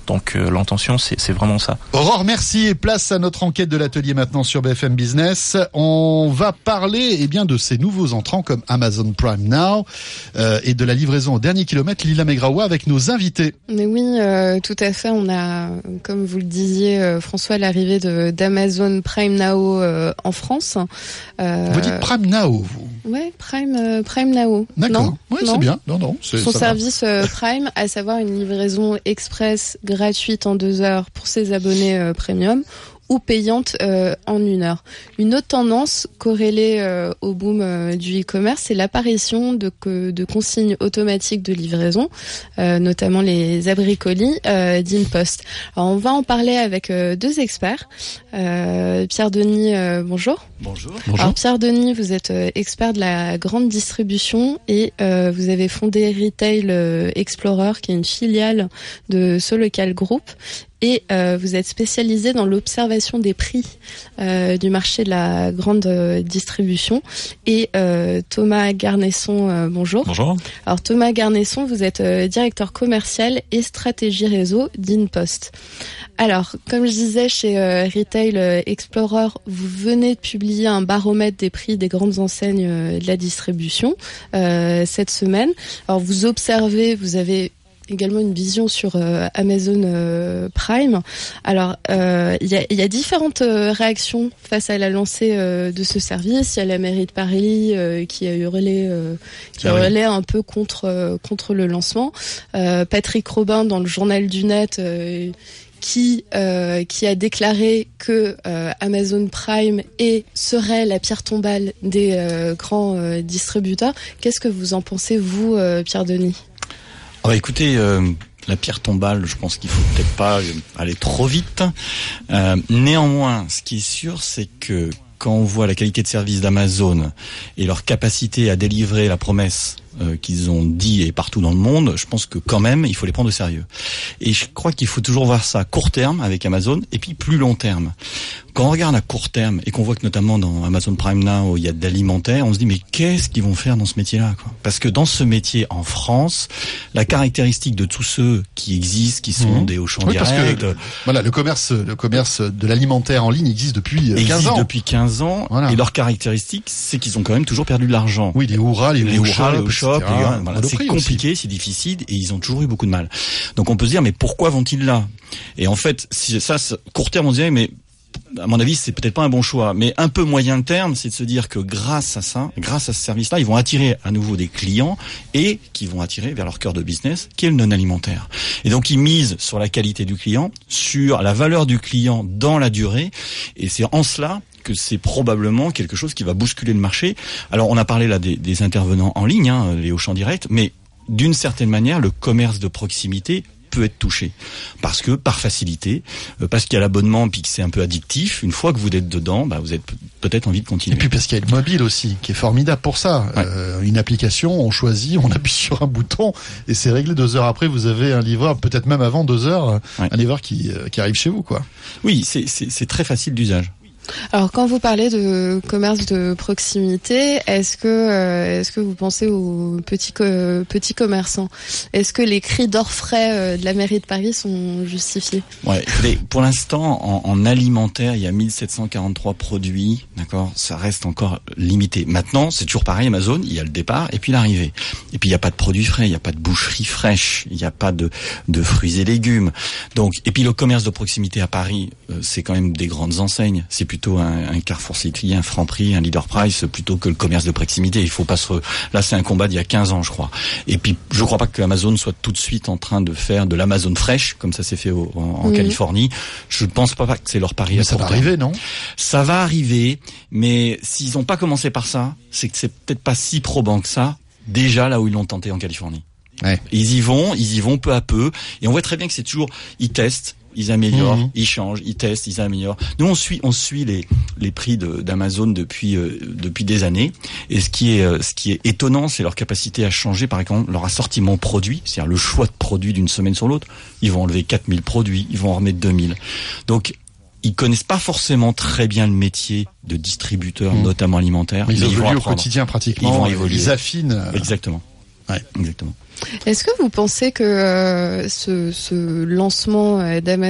J: Donc l'intention, c'est vraiment ça.
C: Aurore, merci et place à notre enquête de l'atelier maintenant sur BFM Business. On va parler de ces nouveaux entrants comme Amazon Prime Now et de la livraison au dernier kilomètre. Lila Megraoua avec nos invités.
H: Mais oui, tout à fait. On a, comme vous le disiez, François, l'arrivée d'Amazon Prime Now en France.
C: Vous dites Prime Now, vous?
H: Ouais, Prime Now.
C: D'accord. Oui, c'est bien. Non.
H: Son service Prime, à savoir une livraison express gratuite en 2 heures pour ses abonnés premium ou payante en 1 heure. Une autre tendance corrélée au boom du e-commerce, c'est l'apparition de consignes automatiques de livraison, notamment les abris colis d'InPost. Alors on va en parler avec 2 experts. Pierre Denis, bonjour.
C: Bonjour.
H: Alors Pierre Denis, vous êtes expert de la grande distribution et vous avez fondé Retail Explorer, qui est une filiale de Solocal Group. Et vous êtes spécialisé dans l'observation des prix du marché de la grande distribution. Et Thomas Garnesson, bonjour.
K: Bonjour.
H: Alors Thomas Garnesson, vous êtes directeur commercial et stratégie réseau d'InPost. Alors, comme je disais, chez Retail Explorer, vous venez de publier un baromètre des prix des grandes enseignes de la distribution cette semaine. Alors, vous observez, vous avez également une vision sur Amazon Prime. Alors, il y a différentes réactions face à la lancée de ce service. Il y a la mairie de Paris qui a hurlé un peu contre le lancement. Patrick Robin, dans le Journal du Net, qui a déclaré que Amazon Prime serait la pierre tombale des grands distributeurs. Qu'est-ce que vous en pensez, vous, Pierre Denis ?
K: Écoutez, la pierre tombale, je pense qu'il faut peut-être pas aller trop vite. Néanmoins, ce qui est sûr, c'est que quand on voit la qualité de service d'Amazon et leur capacité à délivrer la promesse qu'ils ont dit et partout dans le monde, je pense que quand même, il faut les prendre au sérieux. Et je crois qu'il faut toujours voir ça à court terme avec Amazon et puis plus long terme. Quand on regarde à court terme et qu'on voit que notamment dans Amazon Prime Now, il y a de l'alimentaire, on se dit mais qu'est-ce qu'ils vont faire dans ce métier-là, quoi ? Parce que dans ce métier en France, la caractéristique de tous ceux qui existent, qui sont des Auchan Direct,
C: parce que, voilà, le commerce de l'alimentaire en ligne existe depuis 15 ans.
K: Depuis 15 ans, voilà. Et leur caractéristique, c'est qu'ils ont quand même toujours perdu de l'argent.
C: Oui, les Oura, les Auchan,
K: voilà, c'est compliqué, c'est difficile et ils ont toujours eu beaucoup de mal. Donc on peut se dire mais pourquoi vont-ils là ? Et en fait, si ça court terme on dirait mais à mon avis, c'est peut-être pas un bon choix, mais un peu moyen terme, c'est de se dire que grâce à ce service-là, ils vont attirer à nouveau des clients et qui vont attirer vers leur cœur de business, qui est le non-alimentaire. Et donc, ils misent sur la qualité du client, sur la valeur du client dans la durée, et c'est en cela que c'est probablement quelque chose qui va bousculer le marché. Alors, on a parlé là des intervenants en ligne, les Auchan Direct, mais d'une certaine manière, le commerce de proximité peut être touché parce que par facilité, parce qu'il y a l'abonnement puis que c'est un peu addictif. Une fois que vous êtes dedans, vous avez peut-être envie de continuer.
C: Et puis parce qu'il y a le mobile aussi qui est formidable pour ça. Ouais. Une application, on choisit, on appuie sur un bouton et c'est réglé. 2 heures après, vous avez un livreur, peut-être même avant 2 heures, un livreur qui arrive chez vous, quoi.
K: Oui, c'est très facile d'usage.
H: Alors, quand vous parlez de commerce de proximité, est-ce que vous pensez aux petits commerçants ? Est-ce que les cris d'orfraie de la mairie de Paris sont justifiés ?
K: Ouais, pour l'instant, en alimentaire, il y a 1743 produits, d'accord ? Ça reste encore limité. Maintenant, c'est toujours pareil, Amazon, il y a le départ et puis l'arrivée. Et puis, il n'y a pas de produits frais, il n'y a pas de boucherie fraîche, il n'y a pas de fruits et légumes. Donc, et puis le commerce de proximité à Paris, c'est quand même des grandes enseignes. C'est plutôt un Carrefour City, un Franprix, un Leader Price, plutôt que le commerce de proximité. Il faut pas là, c'est un combat d'il y a 15 ans, je crois. Et puis, je crois pas que Amazon soit tout de suite en train de faire de l'Amazon fraîche, comme ça s'est fait en Californie. Je pense pas que c'est leur pari.
C: Mais ça va arriver, non ?
K: Ça va arriver, mais s'ils ont pas commencé par ça, c'est que c'est peut-être pas si probant que ça, déjà là où ils l'ont tenté en Californie. Ouais. Ils y vont peu à peu, et on voit très bien que c'est toujours, ils testent, ils améliorent, ils changent, ils testent, ils améliorent. Nous, on suit les prix d'Amazon depuis des années. Et ce qui est étonnant, c'est leur capacité à changer, par exemple, leur assortiment produit, c'est-à-dire le choix de produits d'une semaine sur l'autre. Ils vont enlever 4000 produits, ils vont en remettre 2000. Donc, ils connaissent pas forcément très bien le métier de distributeur, notamment alimentaire.
C: Mais ils évoluent au quotidien, pratiquement.
K: Ils vont évoluer.
C: Ils affinent.
K: Exactement.
C: Ouais,
K: exactement.
H: Est-ce que vous pensez que ce lancement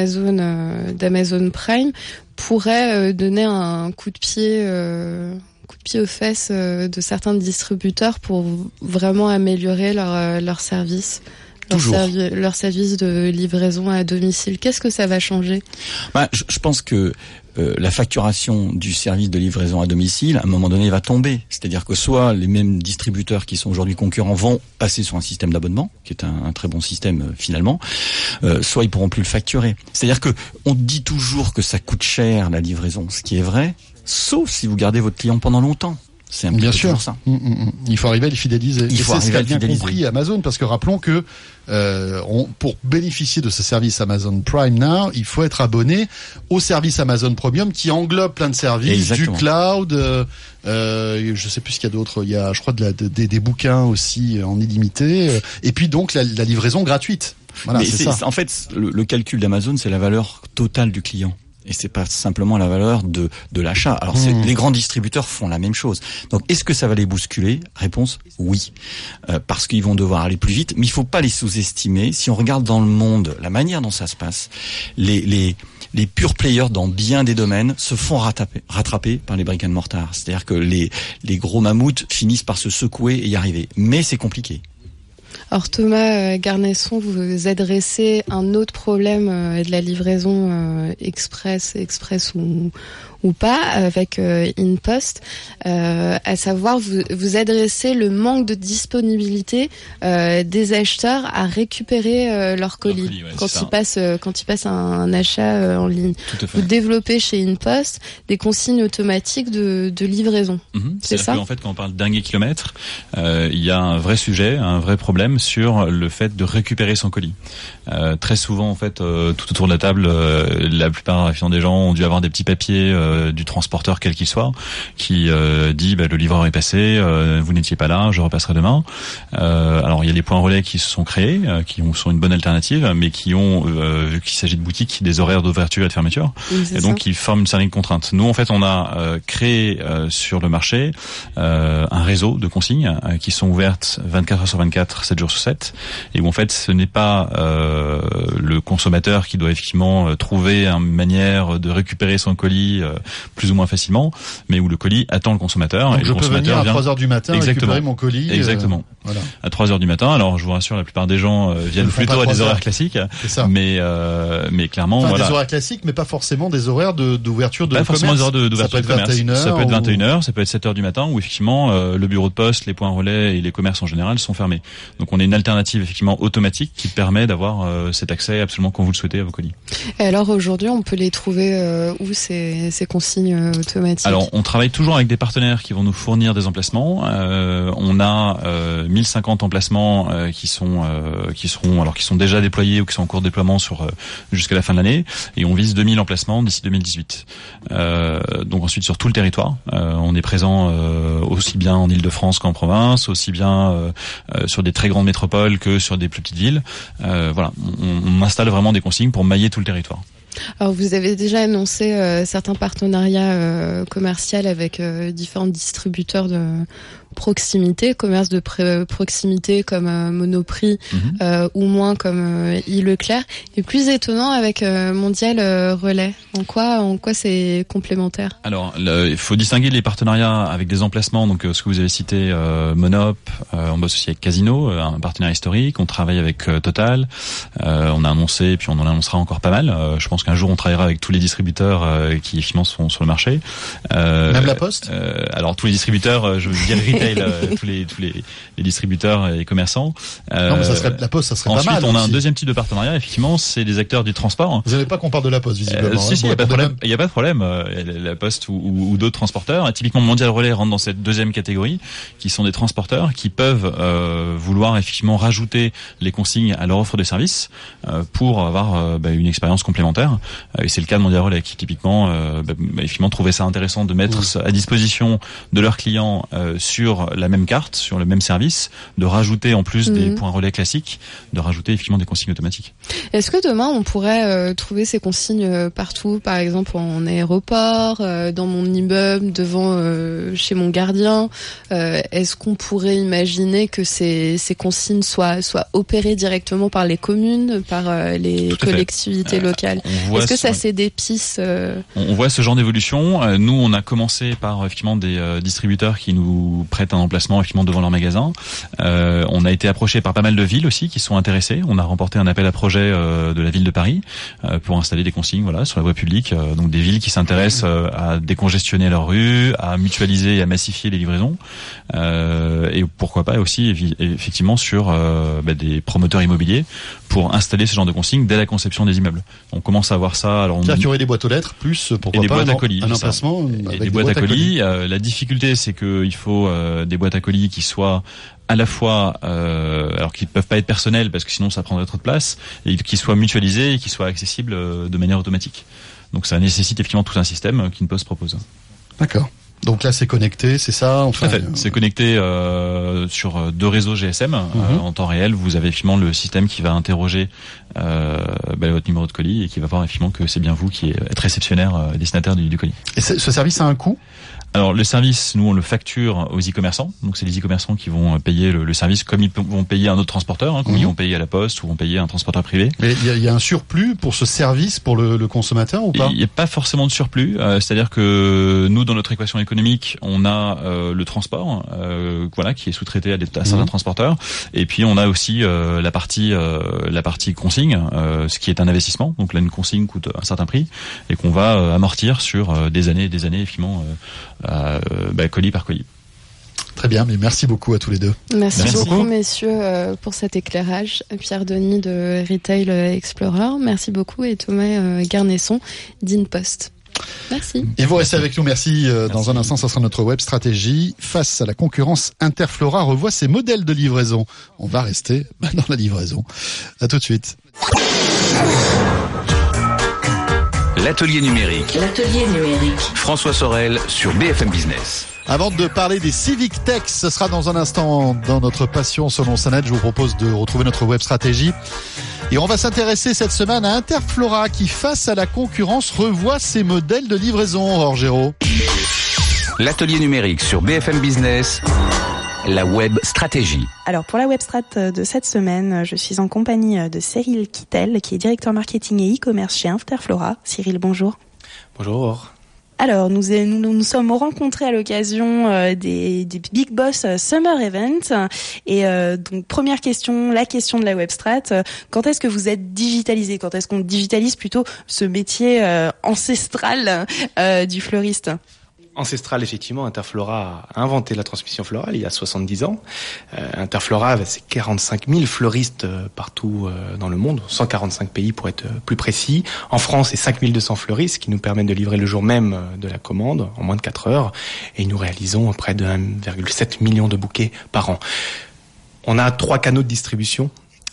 H: d'Amazon Prime pourrait donner un coup de pied aux fesses de certains distributeurs pour vraiment améliorer leur service? Leur service de livraison à domicile. Qu'est-ce que ça va changer?
K: Je pense que la facturation du service de livraison à domicile, à un moment donné, va tomber. C'est-à-dire que soit les mêmes distributeurs qui sont aujourd'hui concurrents vont passer sur un système d'abonnement, qui est un très bon système finalement, soit ils pourront plus le facturer. C'est-à-dire que on dit toujours que ça coûte cher la livraison, ce qui est vrai, sauf si vous gardez votre client pendant longtemps. C'est un
C: bien
K: peu
C: sûr
K: ça.
C: Il faut arriver à les fidéliser. Et c'est ce qu'a bien compris Amazon, parce que rappelons que pour bénéficier de ce service Amazon Prime Now, il faut être abonné au service Amazon Premium qui englobe plein de services, exactement, du cloud. Je sais plus ce qu'il y a d'autre. Il y a, je crois, des bouquins aussi en illimité. Et puis donc la livraison gratuite. Voilà, c'est ça.
K: En fait, le calcul d'Amazon, c'est la valeur totale du client. Et c'est pas simplement la valeur de l'achat. Alors les grands distributeurs font la même chose. Donc est-ce que ça va les bousculer? Réponse oui, parce qu'ils vont devoir aller plus vite. Mais il faut pas les sous-estimer. Si on regarde dans le monde la manière dont ça se passe, les pure players dans bien des domaines se font rattraper par les brick and mortar. C'est-à-dire que les gros mammouths finissent par se secouer et y arriver. Mais c'est compliqué.
H: Alors Thomas Garnesson, vous adressez un autre problème de la livraison express ou pas avec InPost, à savoir vous adressez le manque de disponibilité des acheteurs à récupérer leur colis, quand ils passent un achat en ligne. Vous développez chez InPost des consignes automatiques de livraison. C'est ça?
L: En fait, quand on parle d'un kilomètre, il y a un vrai sujet, un vrai problème sur le fait de récupérer son colis. Très souvent, en fait, tout autour de la table, la plupart des gens ont dû avoir des petits papiers du transporteur quel qu'il soit, qui dit le livreur est passé, vous n'étiez pas là, je repasserai demain. Alors il y a les points relais qui se sont créés, qui sont une bonne alternative, mais qui ont, vu qu'il s'agit de boutiques, des horaires d'ouverture et de fermeture, et donc qui forment une certaine contrainte. Nous en fait on a créé sur le marché un réseau de consignes qui sont ouvertes 24 heures sur 24, 7 jours sur 7, et où en fait ce n'est pas le consommateur qui doit effectivement trouver une manière de récupérer son colis plus ou moins facilement, mais où le colis attend le consommateur.
C: Donc
L: et
C: je
L: le
C: peux venir à 3h du matin récupérer mon colis.
L: Exactement.
C: Voilà.
L: À 3h du matin. Alors je vous rassure, la plupart des gens viennent plutôt à des horaires classiques.
C: C'est ça.
L: Mais clairement,
C: des horaires classiques, mais pas forcément des horaires d'ouverture de commerce.
L: Pas forcément des horaires d'ouverture de commerce. Ça peut être 21h, ça peut être 7h du matin, où effectivement le bureau de poste, les points relais et les commerces en général sont fermés. Donc on est une alternative effectivement automatique qui permet d'avoir cet accès absolument quand vous le souhaitez à vos colis.
H: Et alors aujourd'hui, on peut les trouver où ces consignes automatiques?
L: Alors on travaille toujours avec des partenaires qui vont nous fournir des emplacements. On a 1050 emplacements qui sont déjà déployés ou qui sont en cours de déploiement jusqu'à la fin de l'année, et on vise 2000 emplacements d'ici 2018. Donc ensuite sur tout le territoire, on est présent aussi bien en Île-de-France qu'en province, aussi bien sur des très grandes métropoles que sur des plus petites villes. Voilà, on installe vraiment des consignes pour mailler tout le territoire.
H: Alors vous avez déjà annoncé certains partenariats commerciaux avec différents distributeurs de proximité, commerce de proximité comme Monoprix ou moins comme E-Leclerc, et plus étonnant avec Mondial Relais. En quoi c'est complémentaire?
L: Alors il faut distinguer les partenariats avec des emplacements, donc ce que vous avez cité, Monop, on bosse aussi avec Casino, un partenaire historique, on travaille avec Total, on a annoncé, et puis on en annoncera encore pas mal. Je pense qu'un jour on travaillera avec tous les distributeurs qui effectivement sont sur le marché.
C: Même la Poste?
L: Alors tous les distributeurs, je veux dire retail, tous les distributeurs et commerçants.
C: Non, mais la Poste, ça serait
L: ensuite,
C: pas mal.
L: Ensuite, on a
C: aussi
L: un deuxième type de partenariat, effectivement, c'est les acteurs du transport.
C: Vous n'avez pas qu'on parle de la Poste, visiblement.
L: Si, il n'y a pas de problème. Il n'y a pas de problème. La Poste ou d'autres transporteurs. Typiquement, Mondial Relais rentre dans cette deuxième catégorie, qui sont des transporteurs qui peuvent vouloir effectivement rajouter les consignes à leur offre de service pour avoir une expérience complémentaire. Et c'est le cas de Mondial Relais qui typiquement effectivement trouvait ça intéressant de mettre à disposition de leurs clients sur sur la même carte, sur le même service, de rajouter en plus des points relais classiques, de rajouter effectivement des consignes automatiques.
H: Est-ce que demain on pourrait trouver ces consignes partout, par exemple en aéroport, dans mon immeuble, devant chez mon gardien? Est-ce qu'on pourrait imaginer que ces consignes soient opérées directement par les communes, par les collectivités locales? Est-ce que ça c'est des pistes
L: On voit ce genre d'évolution. Nous, on a commencé par effectivement des distributeurs qui nous prêtent un emplacement effectivement devant leur magasin. On a été approché par pas mal de villes aussi qui sont intéressées. On a remporté un appel à projet de la ville de Paris pour installer des consignes sur la voie publique. Donc des villes qui s'intéressent à décongestionner leurs rues, à mutualiser et à massifier les livraisons. Et pourquoi pas aussi effectivement sur des promoteurs immobiliers pour installer ce genre de consignes dès la conception des immeubles. On commence à voir ça. Alors
C: il y aurait des boîtes aux lettres, plus pourquoi
L: pas
C: boîtes
L: à colis,
C: un emplacement
L: avec des boîtes à colis. La difficulté, c'est qu'il faut des boîtes à colis qui soient à la fois, alors qui peuvent pas être personnelles parce que sinon ça prendrait trop de place, et qui soient mutualisées et qui soient accessibles de manière automatique. Donc ça nécessite effectivement tout un système qu'InPost propose.
C: D'accord. Donc là, c'est connecté, c'est ça?
L: Tout à fait. C'est connecté sur 2 réseaux GSM en temps réel. Vous avez effectivement le système qui va interroger votre numéro de colis et qui va voir effectivement que c'est bien vous qui êtes réceptionnaire, destinataire du colis.
C: Et ce service a un coût?
L: Alors le service, nous on le facture aux e-commerçants, donc c'est les e-commerçants qui vont payer le service comme ils vont payer un autre transporteur, comme ils vont payer à la poste ou vont payer un transporteur privé.
C: Mais il y a un surplus pour ce service pour le consommateur ou pas?
L: Il n'y a pas forcément de surplus, c'est-à-dire que nous dans notre équation économique, on a le transport, qui est sous-traité à certains transporteurs, et puis on a aussi la partie consigne, ce qui est un investissement. Donc là une consigne coûte un certain prix et qu'on va amortir sur des années et des années effectivement. Colis par colis.
C: Très bien, mais merci beaucoup à tous les deux.
H: Merci beaucoup messieurs pour cet éclairage. Pierre Denis de Retail Explorer, merci beaucoup, et Thomas Garnesson d'InPost. Merci.
C: Et vous restez avec nous, merci. Dans un instant, ça sera notre web stratégie. Face à la concurrence, Interflora revoit ses modèles de livraison. On va rester dans la livraison. À tout de suite.
A: L'atelier numérique.
M: L'atelier numérique.
A: François Sorel sur BFM Business.
C: Avant de parler des Civic Tech, ce sera dans un instant dans notre passion selon Sanet. Je vous propose de retrouver notre web stratégie. Et on va s'intéresser cette semaine à Interflora qui, face à la concurrence, revoit ses modèles de livraison. Orgéro.
A: L'atelier numérique sur BFM Business. La web stratégie.
N: Alors pour la web strat de cette semaine, je suis en compagnie de Cyril Kittel, qui est directeur marketing et e-commerce chez Interflora. Cyril, bonjour.
O: Bonjour.
N: Alors nous sommes rencontrés à l'occasion des Big Boss Summer Event, et donc première question, la question de la web strat, quand est-ce que vous êtes digitalisé? Quand est-ce qu'on digitalise plutôt ce métier ancestral du fleuriste?
O: Ancestral, effectivement, Interflora a inventé la transmission florale il y a 70 ans. Interflora avait ses 45 000 fleuristes partout dans le monde, 145 pays pour être plus précis. En France, c'est 5 200 fleuristes qui nous permettent de livrer le jour même de la commande, en moins de 4 heures. Et nous réalisons près de 1,7 million de bouquets par an. On a 3 canaux de distribution.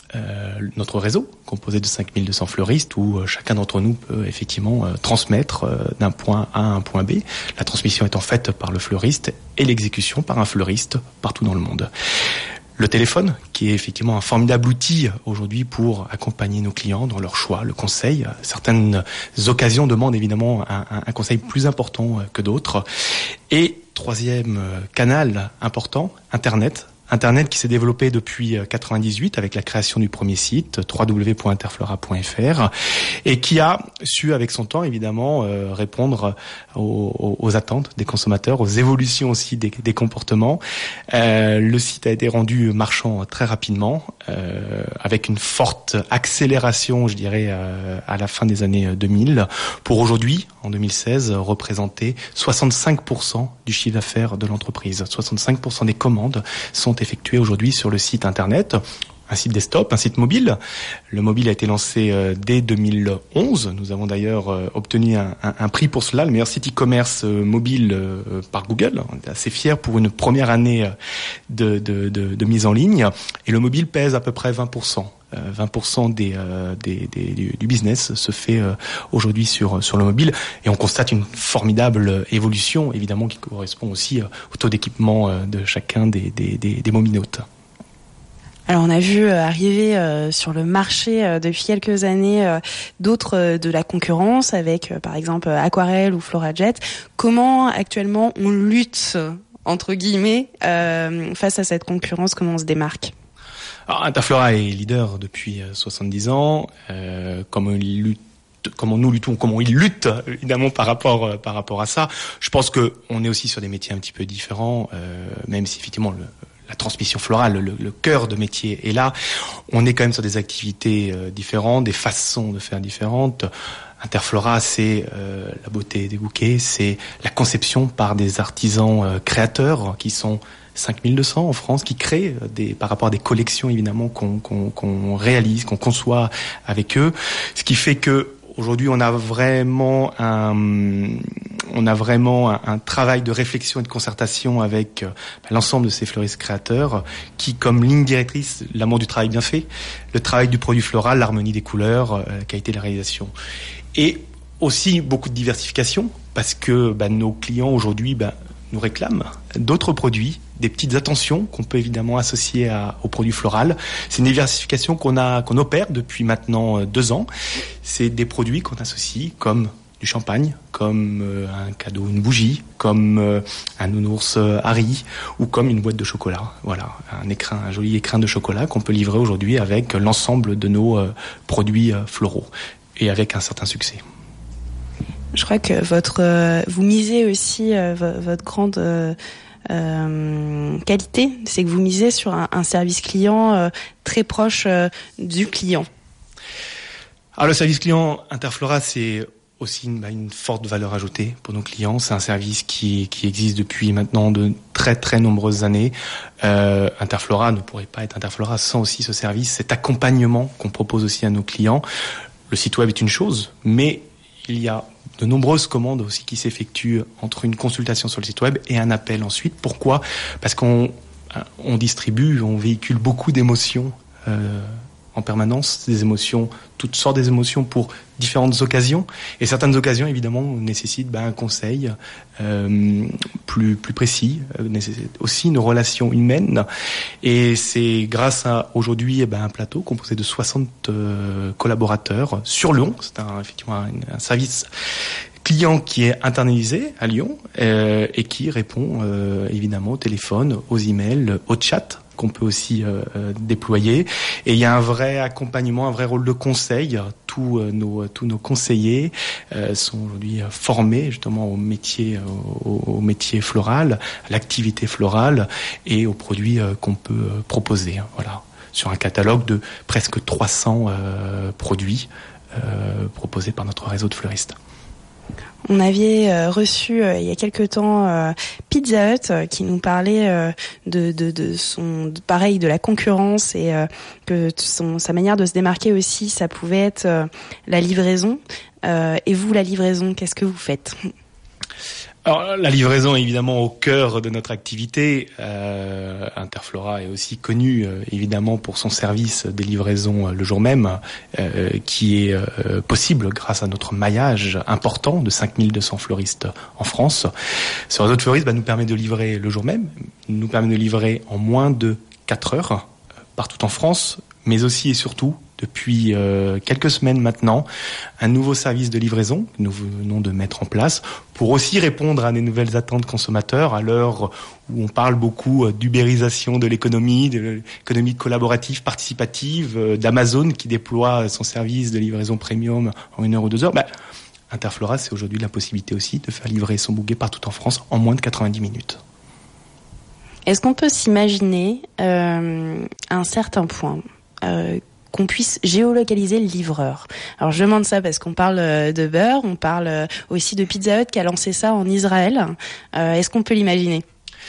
O: Notre réseau, composé de 5200 fleuristes, où chacun d'entre nous peut effectivement transmettre d'un point A à un point B, la transmission étant faite par le fleuriste et l'exécution par un fleuriste partout dans le monde. Le téléphone, qui est effectivement un formidable outil aujourd'hui pour accompagner nos clients dans leur choix, le conseil. Certaines occasions demandent évidemment un conseil plus important que d'autres. Et troisième canal important, Internet. Internet qui s'est développé depuis 98 avec la création du premier site www.interflora.fr et qui a su avec son temps évidemment répondre aux attentes des consommateurs, aux évolutions aussi des comportements. Le site a été rendu marchand très rapidement avec une forte accélération, je dirais, à la fin des années 2000 pour aujourd'hui, en 2016, représenter 65% du chiffre d'affaires de l'entreprise. 65% des commandes sont effectuées aujourd'hui sur le site internet. un site desktop, un site mobile. Le mobile a été lancé dès 2011. Nous avons d'ailleurs obtenu un prix pour cela, le meilleur site e-commerce mobile par Google. On est assez fiers pour une première année de mise en ligne. Et le mobile pèse à peu près 20%. 20% du business se fait aujourd'hui sur le mobile, et on constate une formidable évolution, évidemment, qui correspond aussi au taux d'équipement de chacun des mobinautes.
N: Alors on a vu arriver sur le marché depuis quelques années d'autres de la concurrence avec par exemple Aquarelle ou FloraJet. Comment actuellement on lutte entre guillemets face à cette concurrence? Comment on se démarque?
O: Alors, Interflora est leader depuis 70 ans. Comment ils luttent évidemment par rapport à ça. Je pense que on est aussi sur des métiers un petit peu différents, même si effectivement la transmission florale, le cœur de métier est là. On est quand même sur des activités différentes, des façons de faire différentes. Interflora, c'est la beauté des bouquets, c'est la conception par des artisans créateurs qui sont 5200 en France, qui créent par rapport à des collections évidemment qu'on réalise, qu'on conçoit avec eux, ce qui fait que aujourd'hui on a vraiment un travail de réflexion et de concertation avec l'ensemble de ces fleuristes créateurs qui, comme ligne directrice, l'amour du travail bien fait, le travail du produit floral, l'harmonie des couleurs, la qualité de la réalisation, et aussi beaucoup de diversification parce que nos clients aujourd'hui nous réclament d'autres produits, des petites attentions qu'on peut évidemment associer au produit floral. C'est une diversification qu'on opère depuis maintenant 2 ans. C'est des produits qu'on associe comme du champagne, comme un cadeau, une bougie, comme un nounours Harry ou comme une boîte de chocolat. Voilà, un joli écrin de chocolat qu'on peut livrer aujourd'hui avec l'ensemble de nos produits floraux et avec un certain succès.
N: Je crois que vous misez aussi votre grande qualité, c'est que vous misez sur un service client très proche du client.
O: Alors le service client Interflora, c'est aussi une forte valeur ajoutée pour nos clients. C'est un service qui existe depuis maintenant de très très nombreuses années. Interflora ne pourrait pas être Interflora sans aussi ce service, cet accompagnement qu'on propose aussi à nos clients. Le site web est une chose, mais il y a de nombreuses commandes aussi qui s'effectuent entre une consultation sur le site web et un appel ensuite. Pourquoi ? Parce qu'on distribue, on véhicule beaucoup d'émotions en permanence, des émotions, toutes sortes d'émotions pour différentes occasions. Et certaines occasions, évidemment, nécessitent un conseil plus précis, nécessitent aussi une relation humaine. Et c'est grâce à aujourd'hui un plateau composé de 60 collaborateurs sur Lyon. C'est effectivement un service client qui est internalisé à Lyon et qui répond évidemment au téléphone, aux emails, au chat qu'on peut aussi déployer. Et il y a un vrai accompagnement, un vrai rôle de conseil. Tous nos conseillers sont aujourd'hui formés justement au métier floral, à l'activité florale et aux produits qu'on peut proposer. Voilà, sur un catalogue de presque 300 produits proposés par notre réseau de fleuristes.
N: On avait reçu il y a quelque temps Pizza Hut qui nous parlait de la concurrence et que sa manière de se démarquer aussi, ça pouvait être la livraison. Et vous, la livraison, qu'est-ce que vous faites ?
O: Alors, la livraison est évidemment au cœur de notre activité. Interflora est aussi connu évidemment pour son service des livraisons le jour même, qui est possible grâce à notre maillage important de 5200 fleuristes en France. Ce réseau de fleuristes nous permet de livrer le jour même, nous permet de livrer en moins de 4 heures partout en France, mais aussi et surtout depuis quelques semaines maintenant, un nouveau service de livraison que nous venons de mettre en place pour aussi répondre à des nouvelles attentes consommateurs à l'heure où on parle beaucoup d'ubérisation de l'économie collaborative, participative, d'Amazon qui déploie son service de livraison premium en 1 heure ou 2 heures. Interflora, c'est aujourd'hui la possibilité aussi de faire livrer son bouquet partout en France en moins de 90 minutes.
N: Est-ce qu'on peut s'imaginer à un certain point qu'on puisse géolocaliser le livreur? Alors je demande ça parce qu'on parle de beurre, on parle aussi de Pizza Hut qui a lancé ça en Israël. Est-ce qu'on peut l'imaginer?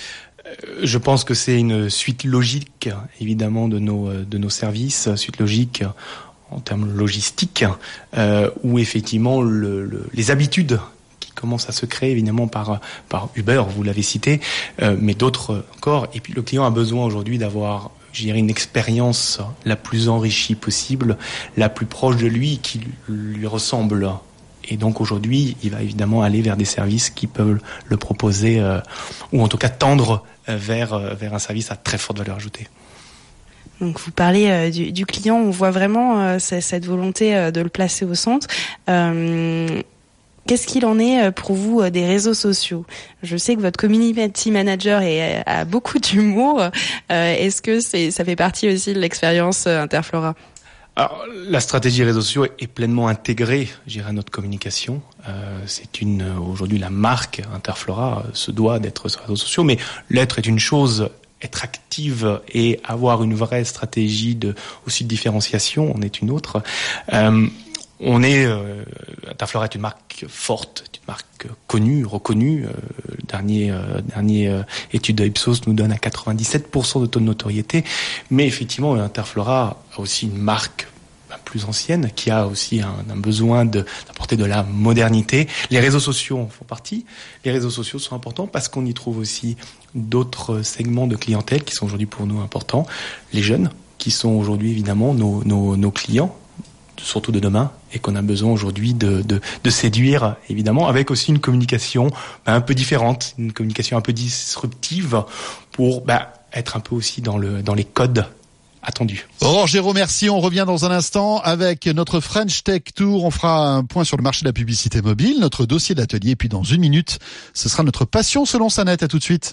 O: Je pense que c'est une suite logique, évidemment, de nos services, suite logique en termes logistiques, où effectivement les habitudes qui commencent à se créer, évidemment, par Uber, vous l'avez cité, mais d'autres encore. Et puis le client a besoin aujourd'hui d'avoir, je dirais, une expérience la plus enrichie possible, la plus proche de lui, qui lui ressemble. Et donc aujourd'hui, il va évidemment aller vers des services qui peuvent le proposer, ou en tout cas tendre vers un service à très forte valeur ajoutée.
N: Donc vous parlez du client, on voit vraiment cette volonté de le placer au centre. Qu'est-ce qu'il en est pour vous des réseaux sociaux ? Je sais que votre community manager a beaucoup d'humour. Est-ce que ça fait partie aussi de l'expérience Interflora ?
O: Alors, la stratégie réseaux sociaux est pleinement intégrée, je dirais, à notre communication. C'est aujourd'hui la marque Interflora se doit d'être sur les réseaux sociaux, mais l'être est une chose. Être active et avoir une vraie stratégie aussi de différenciation, on est une autre. Interflora est une marque forte, une marque connue, reconnue. Dernière étude de Ipsos nous donne à 97% de taux de notoriété. Mais effectivement, Interflora a aussi une marque plus ancienne qui a aussi un besoin d'apporter de la modernité. Les réseaux sociaux en font partie. Les réseaux sociaux sont importants parce qu'on y trouve aussi d'autres segments de clientèle qui sont aujourd'hui pour nous importants. Les jeunes, qui sont aujourd'hui évidemment nos clients, surtout de demain, et qu'on a besoin aujourd'hui de séduire, évidemment, avec aussi une communication un peu différente, une communication un peu disruptive pour être un peu aussi dans les codes attendus.
C: Aurore Géraud, merci. On revient dans un instant avec notre French Tech Tour. On fera un point sur le marché de la publicité mobile, notre dossier d'atelier, et puis dans 1 minute, ce sera notre passion selon Sanette. À tout de suite.